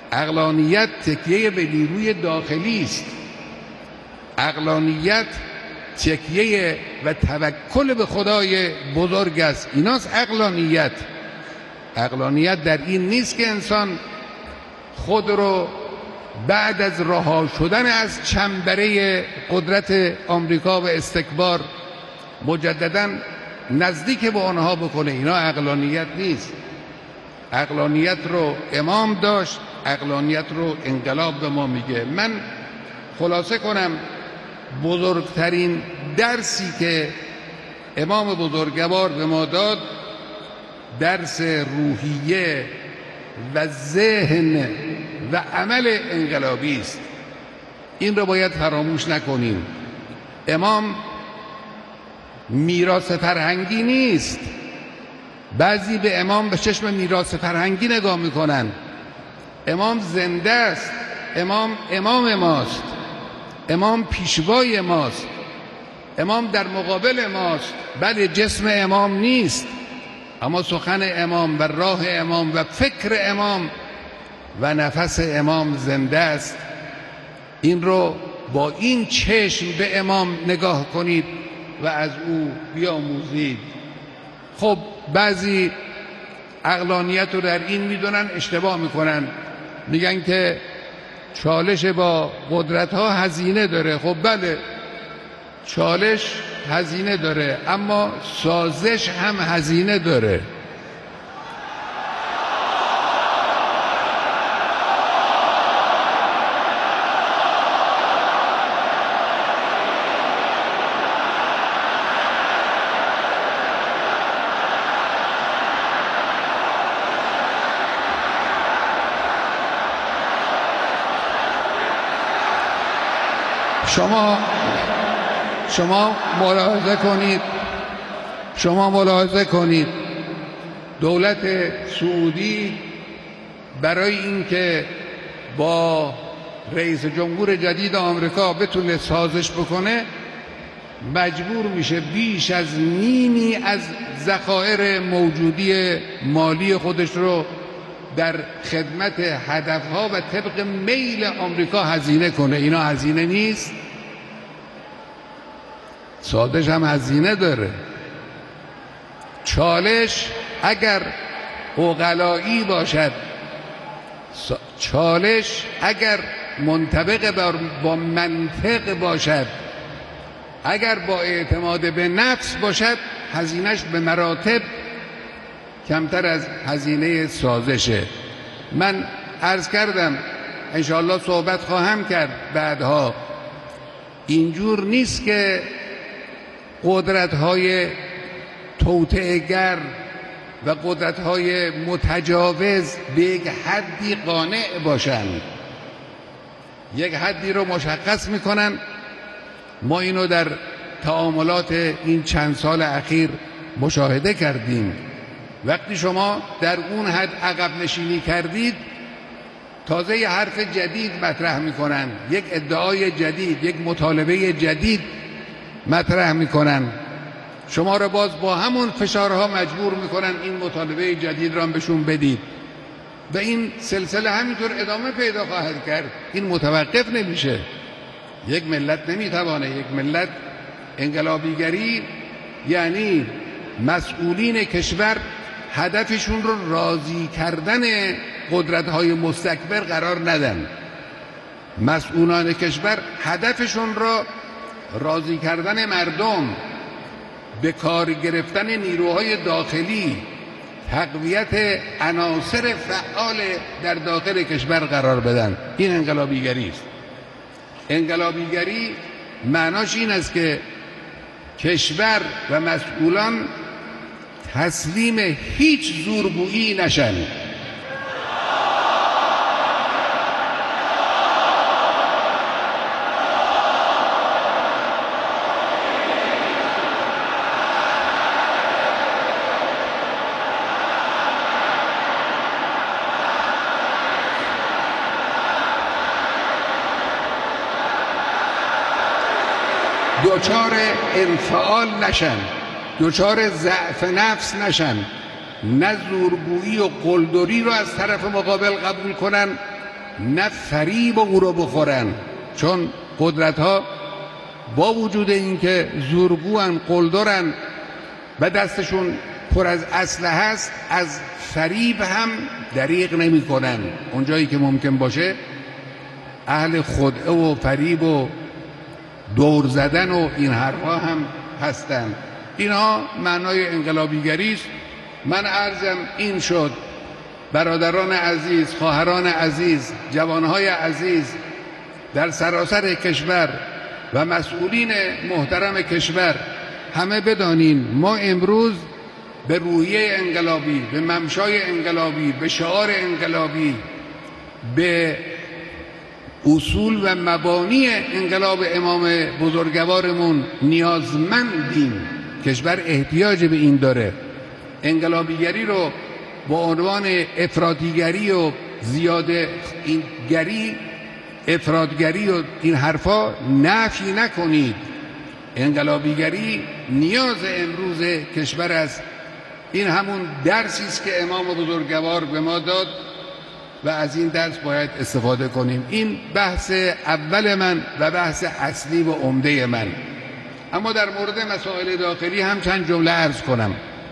عقلانیت تکیه به نیروی داخلی است. عقلانیت تکیه و توکل به خدای بزرگ است. ایناست عقلانیت. عقلانیت در این نیست که انسان خود رو بعد از رها شدن از چنبره قدرت آمریکا و استکبار مجددا نزدیک به آنها بکنه. اینا عقلانیت نیست. عقلانیت رو امام داشت، عقلانیت رو انقلاب به ما میگه. من خلاصه کنم، بزرگترین درسی که امام بزرگوار به ما داد درس روحیه و ذهن و عمل انقلابی است. این رو باید فراموش نکنیم. امام میراث فرهنگی نیست. بعضی به امام به چشم میراث فرهنگی نگاه میکنن. امام زنده است. امام ماست. امام پیشوای ماست. امام در مقابل ماست. بله جسم امام نیست، اما سخن امام و راه امام و فکر امام و نفس امام زنده است. این رو با این چشم به امام نگاه کنید و از او بیاموزید. خب بعضی عقلانیت رو در این میدونن، اشتباه میکنن، میگن که چالش با قدرت ها هزینه داره. خب بله چالش هزینه داره، اما سازش هم هزینه داره. شما ملاحظه کنید دولت سعودی برای اینکه با رئیس جمهور جدید آمریکا بتونه سازش بکنه مجبور میشه بیش از نیمی از ذخایر موجودی مالی خودش رو در خدمت هدفها و طبق میل آمریکا هزینه کنه. اینا هزینه نیست؟ سازش هم هزینه داره. چالش اگر عقلایی باشد، چالش اگر منطبق با منطق باشد، اگر با اعتماد به نفس باشد، هزینهش به مراتب کمتر از هزینه سازشه. من عرض کردم انشاءالله صحبت خواهم کرد بعدها. اینجور نیست که قدرت‌های توطئه‌گر و قدرت‌های متجاوز به یک حدی قانع باشند، یک حدی رو مشخص میکنن. ما اینو در تعاملات این چند سال اخیر مشاهده کردیم. وقتی شما در اون حد عقب نشینی کردید، تازه یه حرف جدید مطرح میکنن، یک ادعای جدید، یک مطالبه جدید مطرح میکنن. شما را باز با همون فشارها مجبور میکنن این مطالبه جدید را بهشون بدید و این سلسله همینطور ادامه پیدا خواهد کرد. این متوقف نمیشه. یک ملت نمیتوانه، یک ملت انقلابیگری یعنی مسئولین کشور هدفشون رو راضی کردن قدرت‌های مستکبر قرار ندن. مسئولان کشور هدفشون را راضی کردن مردم، به کار گرفتن نیروهای داخلی، تقویت عناصر فعال در داخل کشور قرار بدن. این انقلابیگری است. انقلابیگری معناش این است که کشور و مسئولان تسلیم هیچ زورگویی نشن. دوچار انفعال نشن، دوچار ضعف نفس نشن، نه زورگویی و قلدری رو از طرف مقابل قبول کنن، نه فریب او رو بخورن، چون قدرت ها با وجود اینکه زورگوان، قلدرن و دستشون پر از اسلحه است، از فریب هم دریغ نمی کنن. اونجایی که ممکن باشه اهل خدعه و فریب و دور زدن و این حرفا هم هستن. اینها معنای انقلابیگری است. من عرضم این شد برادران عزیز، خواهران عزیز، جوانهای عزیز در سراسر کشور و مسئولین محترم کشور، همه بدانین ما امروز به روحیه انقلابی، به ممشای انقلابی، به شعار انقلابی، به اصول و مبانی انقلاب امام بزرگوارمون نیازمندیم. کشور احتیاج به این داره. انقلابیگری رو با عنوان افراطیگری و زیاده گری، افراطگری و این حرفا نفی نکنید. انقلابیگری نیاز امروز کشور است. این همون درسی است که امام بزرگوار به ما داد و از این درس باید استفاده کنیم. این بحث اول من و بحث اصلی و عمده من. اما در مورد مسائل داخلی هم چند جمله عرض کنم.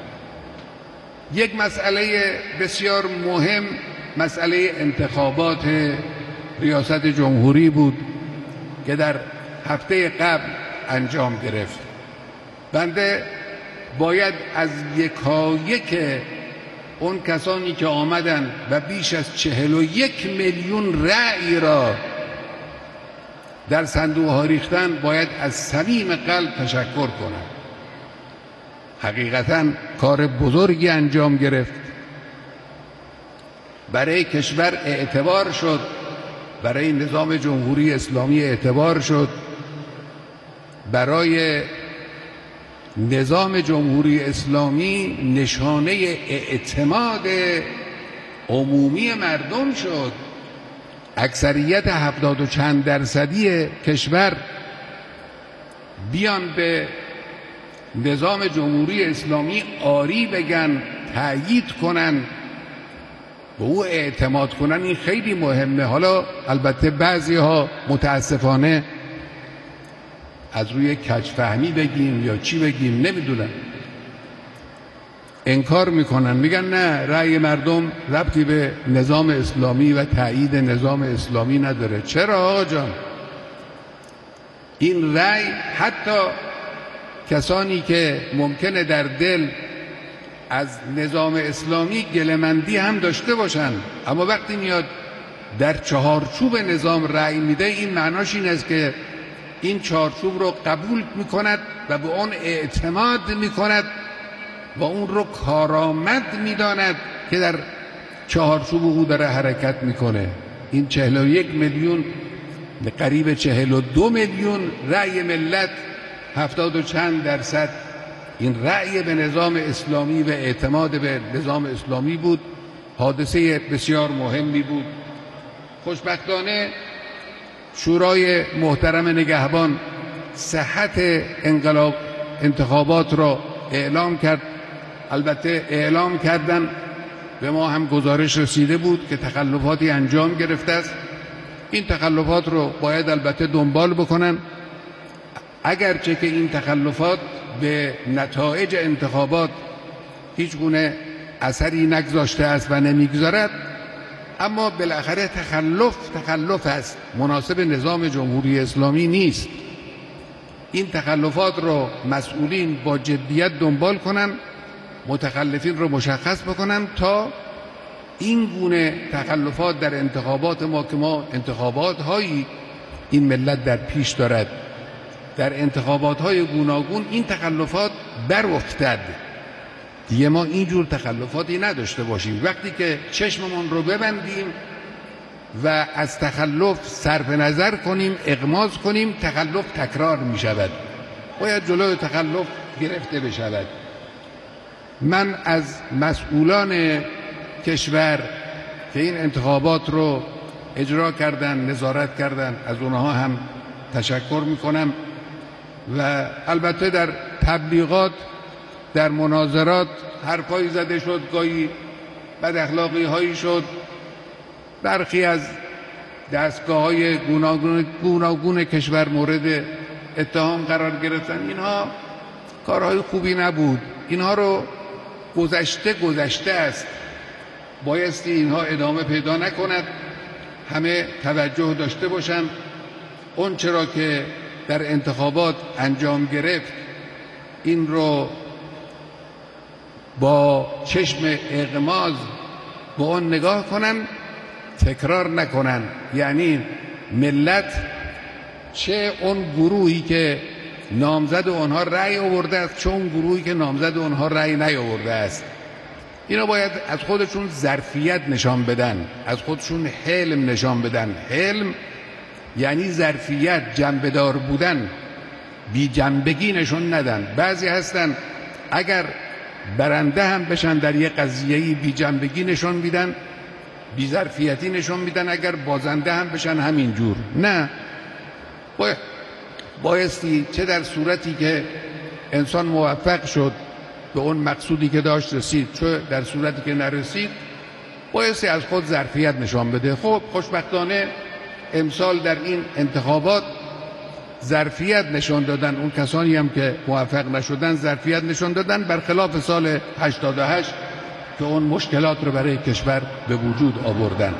یک مسئله بسیار مهم مسئله انتخابات ریاست جمهوری بود که در هفته قبل انجام گرفت. بنده باید از یکایک اون کسانی که آمدن و بیش از 41 میلیون رأی را در صندوق ها ریختن باید از صمیم قلب تشکر کنم. حقیقتا کار بزرگی انجام گرفت. برای کشور اعتبار شد، برای نظام جمهوری اسلامی اعتبار شد، برای نظام جمهوری اسلامی نشانه اعتماد عمومی مردم شد. اکثریت 70 و چند درصدی کشور بیان به نظام جمهوری اسلامی آری بگن، تأیید کنن، به او اعتماد کنن. این خیلی مهمه. حالا البته بعضی ها متاسفانه از روی کج‌فهمی بگیم یا چی بگیم نمیدونم انکار میکنن، میگن نه رأی مردم ربطی به نظام اسلامی و تأیید نظام اسلامی نداره. چرا آقا جان؟ این رأی حتی کسانی که ممکنه در دل از نظام اسلامی گله‌مندی هم داشته باشن، اما وقتی میاد در چهارچوب نظام رأی میده، این معناش این است که این چهارچوب رو قبول میکند و به اون اعتماد میکند و اون رو کارآمد میداند که در چهارچوب او داره حرکت میکنه. این 41 میلیون قریب 42 میلیون رأی ملت، 70 و چند درصد این رأی به نظام اسلامی و اعتماد به نظام اسلامی بود. حادثه بسیار مهمی بود. خوشبختانه شورای محترم نگهبان صحت انتخابات را اعلام کرد. البته اعلام کردن به ما هم گزارش رسیده بود که تخلفاتی انجام گرفته است. این تخلفات رو باید البته دنبال بکنن، اگرچه که این تخلفات به نتایج انتخابات هیچ گونه اثری نگذاشته است و نمیگذارد، اما بالاخره تخلف است، مناسب نظام جمهوری اسلامی نیست. این تخلفات رو مسئولین با جدیت دنبال کنن، متخلفین رو مشخص بکنن تا این گونه تخلفات در انتخابات ما، که ما انتخابات هایی این ملت در پیش دارد، در انتخابات های گوناگون این تخلفات برافتد. دیگه ما اینجور تخلفاتی نداشته باشیم. وقتی که چشممون رو ببندیم و از تخلف صرف نظر کنیم، اغماض کنیم، تخلف تکرار می شود. باید جلوی تخلف گرفته بشود. من از مسئولان کشور که این انتخابات رو اجرا کردن، نظارت کردن، از اونها هم تشکر می کنم. و البته در تبلیغات، در مناظرات حرفایی زده شد، گاهی بد اخلاقی هایی شد. برخی از دستگاه‌های گوناگون کشور مورد اتهام قرار گرفتن. اینها کارهای خوبی نبود. اینها رو گذشته است. بایستی اینها ادامه پیدا نکند. همه توجه داشته باشند. اون چرا که در انتخابات انجام گرفت این رو با چشم اغماض به اون نگاه کنن، تکرار نکنن. یعنی ملت چه اون گروهی که نامزد اونها رأی آورده است، چه اون گروهی که نامزد اونها رأی نیاورده است، اینا باید از خودشون ظرفیت نشان بدن، از خودشون حلم نشان بدن. حلم یعنی ظرفیت، جنبه‌دار بودن، بی جنبگی نشون ندن. بعضی هستن اگر برنده هم بشن در یک قضیه‌ای بی جنبگی نشون میدن، بی ظرفیتی نشون میدن. اگر بازنده هم بشن همینجور. نه، بایستی چه در صورتی که انسان موفق شد به اون مقصودی که داشت رسید، چه در صورتی که نرسید، بایستی از خود ظرفیت نشان بده. خب خوشبختانه امسال در این انتخابات ظرفیت نشان دادن. اون کسانی هم که موفق نشدن ظرفیت نشان دادن، برخلاف سال 88 که اون مشکلات رو برای کشور به وجود آوردن.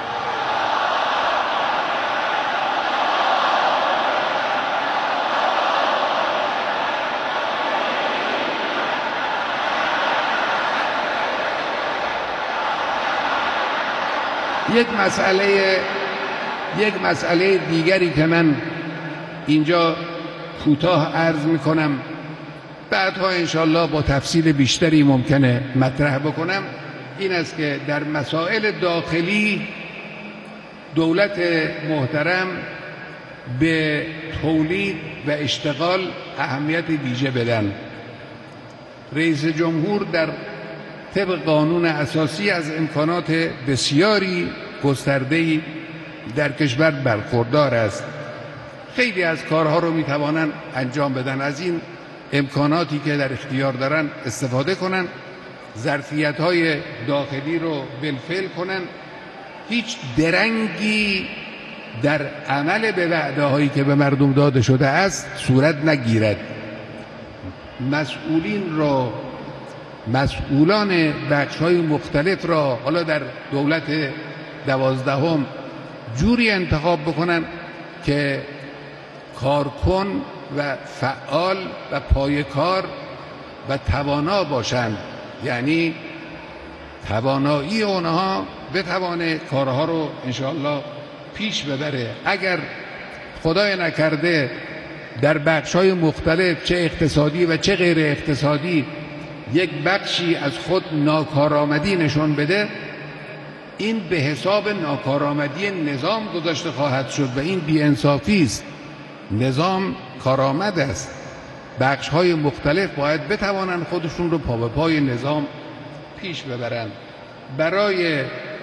یک مسئله دیگری که من اینجا کوتاه عرض میکنم، بعدها انشالله با تفصیل بیشتری ممکنه مطرح بکنم، این است که در مسائل داخلی دولت محترم به تولید و اشتغال اهمیت ویژه بدن. رئیس جمهور در طبق قانون اساسی از امکانات بسیاری گسترده‌ای در کشور برخوردار است. خیلی از کارها رو میتوانند انجام بدن. از این امکاناتی که در اختیار دارن استفاده کنن، ظرفیت‌های داخلی رو بالفعل کنن، هیچ درنگی در عمل به وعده‌هایی که به مردم داده شده است صورت نگیرد. مسئولان بخش‌های مختلف را حالا در دولت 12 جوری انتخاب بکنن که کارکن و فعال و پایه‌کار و توانا باشند. یعنی توانایی اونها بتوانه کارها رو انشاءالله پیش ببره. اگر خدای نکرده در بخش‌های مختلف چه اقتصادی و چه غیر اقتصادی یک بخشی از خود ناکارآمدی نشون بده، این به حساب ناکارآمدی نظام گذاشته خواهد شد و این بی‌انصافی است. نظام کارآمد است. بخش‌های مختلف باید بتوانند خودشون رو پا به پای نظام پیش ببرند. برای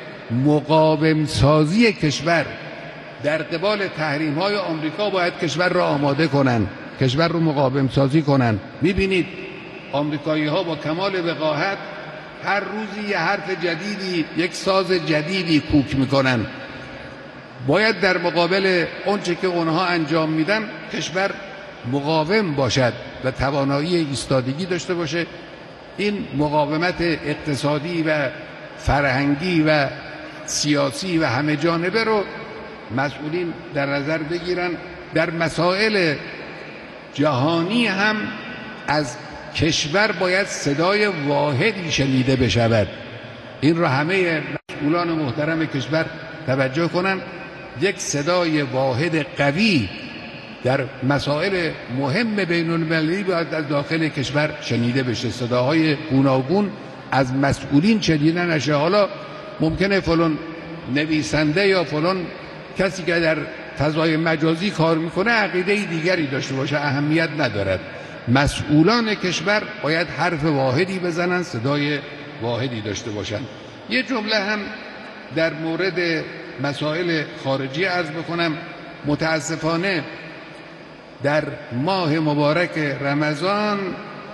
مقاوم سازی کشور در قبال تحریم‌های آمریکا باید کشور را آماده کنند، کشور رو مقاوم سازی کنند. می‌بینید آمریکایی‌ها با کمال وقاحت هر روزی یه حرف جدیدی، یک ساز جدیدی کوک میکنن. باید در مقابل اونچه که اونها انجام میدن کشور مقاوم باشد و توانایی ایستادگی داشته باشه. این مقاومت اقتصادی و فرهنگی و سیاسی و همه جانبه رو مسئولین در نظر بگیرن. در مسائل جهانی هم از کشور باید صدای واحدی شنیده بشود. این را همه مسئولان محترم کشور توجه کنند. یک صدای واحد قوی در مسائل مهم بین المللی باید از داخل کشور شنیده بشه. صداهای گوناگون از مسئولین شنیده نشه. حالا ممکنه فلان نویسنده یا فلان کسی که در فضای مجازی کار میکنه عقیده دیگری داشته باشه، اهمیت ندارد. مسئولان کشور باید حرف واحدی بزنن، صدای واحدی داشته باشن. یه جمله هم در مورد مسائل خارجی عرض بکنم. متاسفانه در ماه مبارک رمضان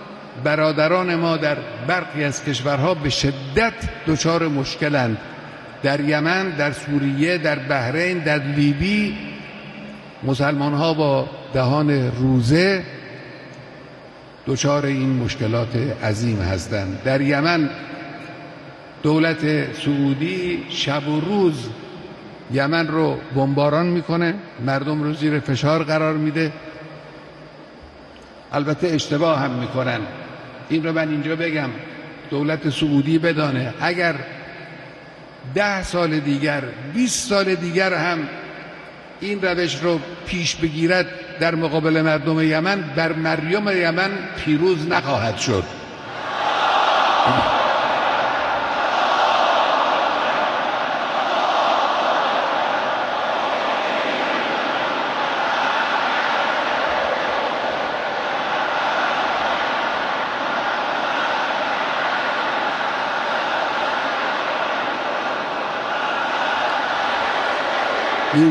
برادران ما در برخی از کشورها به شدت دچار مشکلند. در یمن، در سوریه، در بحرین، در لیبی مسلمان ها با دهان روزه دچار این مشکلات عظیم هستند. در یمن دولت سعودی شب و روز یمن رو بمباران میکنه، مردم رو زیر فشار قرار میده. البته اشتباه هم میکنن. این رو من اینجا بگم، دولت سعودی بدانه اگر 10 سال دیگر 20 سال دیگر هم این روش رو پیش بگیرد در مقابل مردم یمن، بر مریم یمن پیروز نخواهد شد. این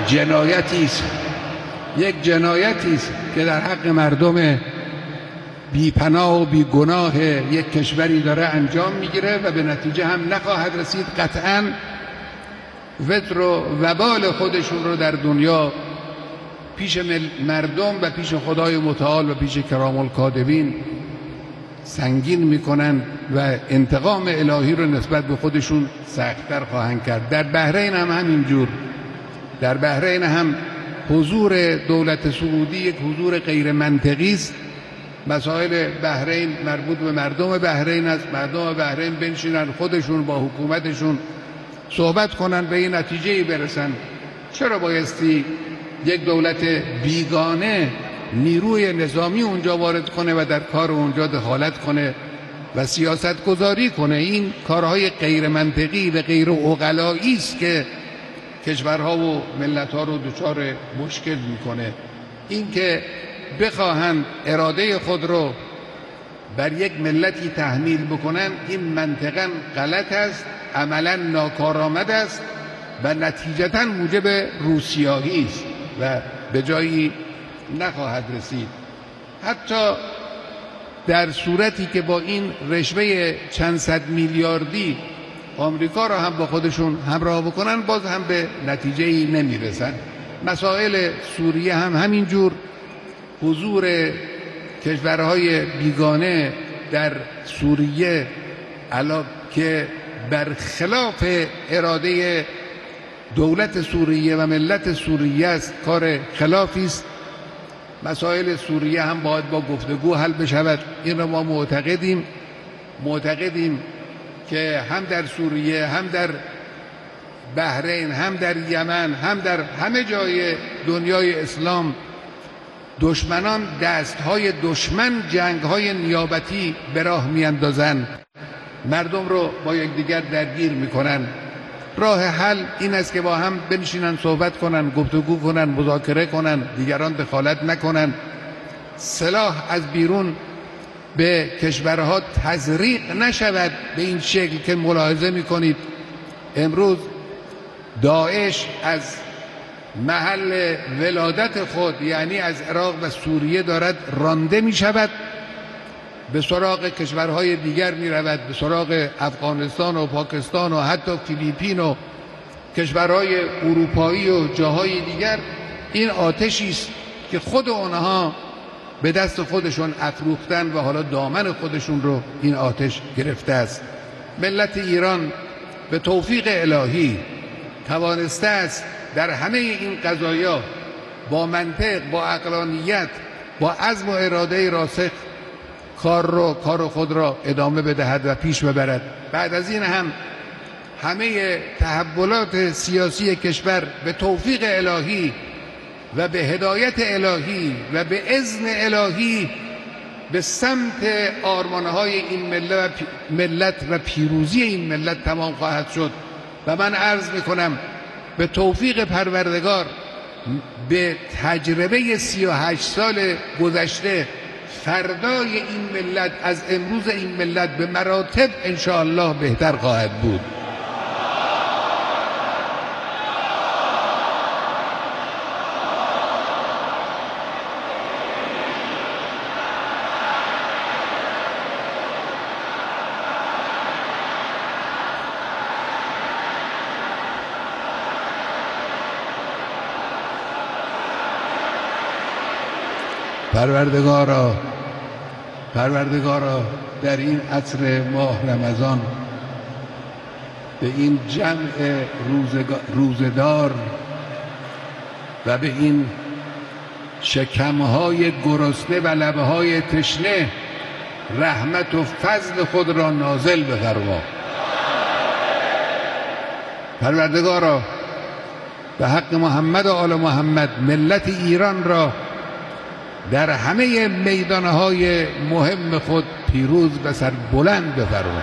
یک جنایتی است که در حق مردم بی‌پناه و بی‌گناه یک کشوری داره انجام میگیره و به نتیجه هم نخواهد رسید. قطعاً وزر و وبال خودشون رو در دنیا پیش مردم و پیش خدای متعال و پیش کرام الکاتبین سنگین میکنن و انتقام الهی رو نسبت به خودشون سخت‌تر خواهند کرد. در بحرین هم همینجور. در بحرین هم حضور دولت سعودی یک حضور غیر منطقی است. مسائل بحرین مربوط به مردم بحرین است. مردم بحرین بنشینن خودشون با حکومتشون صحبت کنن، به این نتیجه‌ای برسن. چرا بایستی یک دولت بیگانه نیروی نظامی اونجا وارد کنه و در کار اونجا دخالت کنه و سیاست گذاری کنه؟ این کارهای غیر منطقی و غیر عقلایی است که کشورها و ملت‌ها رو دچار مشکل میکنه. این که بخواهند اراده خود رو بر یک ملتی تحمیل بکنن، این منطقاً غلط است، عملاً ناکارآمد است و نتیجتاً موجب روسیاهی است و به جایی نخواهد رسید. حتی در صورتی که با این رشوه چند صد میلیاردی آمریکا را هم با خودشون همراه بکنن، باز هم به نتیجه‌ای نمیرسن. مسائل سوریه هم همینجور. حضور کشورهای بیگانه در سوریه که برخلاف اراده دولت سوریه و ملت سوریه است، کار خلافی است. مسائل سوریه هم باید با گفتگو حل بشود. این را ما معتقدیم که هم در سوریه، هم در بحرین، هم در یمن، هم در همه جای دنیای اسلام دشمنان دستهای دشمن جنگهای نیابتی به راه میاندازند، مردم رو با یکدیگر درگیر میکنن. راه حل این است که با هم بنشینن، صحبت کنن، گفتگو کنن، مذاکره کنن، دیگران دخالت نکنن. سلاح از بیرون به کشورها تزریق نشود به این شکل که ملاحظه میکنید امروز داعش از محل ولادت خود، یعنی از عراق و سوریه، دارد رانده می شود، به سراغ کشورهای دیگر می رود، به سراغ افغانستان و پاکستان و حتی فیلیپین و کشورهای اروپایی و جاهای دیگر. این آتشی است که خود آنها به دست خودشون افروختن و حالا دامن خودشون رو این آتش گرفته است. ملت ایران به توفیق الهی توانسته است در همه این قضایا با منطق، با عقلانیت، با عزم و اراده راسخ کار خود را ادامه بدهد و پیش ببرد. بعد از این هم همه تحولات سیاسی کشور به توفیق الهی و به هدایت الهی و به اذن الهی به سمت آرمانهای این ملت و پیروزی این ملت تمام خواهد شد. و من عرض میکنم به توفیق پروردگار به تجربه 38 سال گذشته فردای این ملت از امروز این ملت به مراتب انشاءالله بهتر خواهد بود. پروردگارا در این عصر ماه رمضان به این جمع روزدار و به این شکمهای گرسنه و لبهای تشنه رحمت و فضل خود را نازل بفرما. پروردگارا به حق محمد و آل محمد ملت ایران را در همه میدانهای مهم خود پیروز و سربلند بفرما.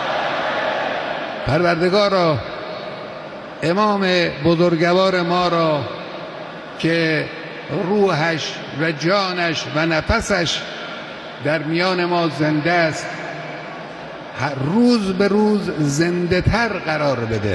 پروردگارا امام بزرگوار ما را که روحش و جانش و نفسش در میان ما زنده است روز به روز زنده تر قرار بده.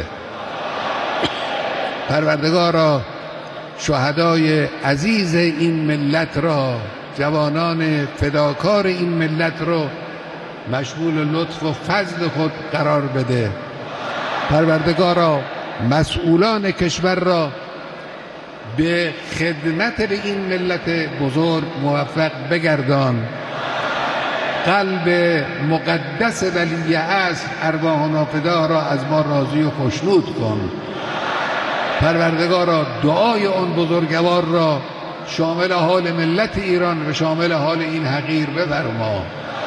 پروردگارا شهدای عزیز این ملت را، جوانان فداکار این ملت را مشمول لطف و فضل خود قرار بده. پروردگارا مسئولان کشور را به خدمت به این ملت بزرگ موفق بگردان. قلب مقدس ولی عصر ارواح نافده را از ما راضی و خوشنود کن. پروردگارا دعای آن بزرگوار را شامل حال ملت ایران و شامل حال این حقیر بفرما.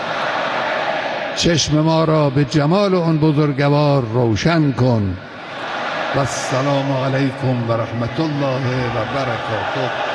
چشم ما را به جمال آن بزرگوار روشن کن. و السلام علیکم و رحمت الله و برکاته.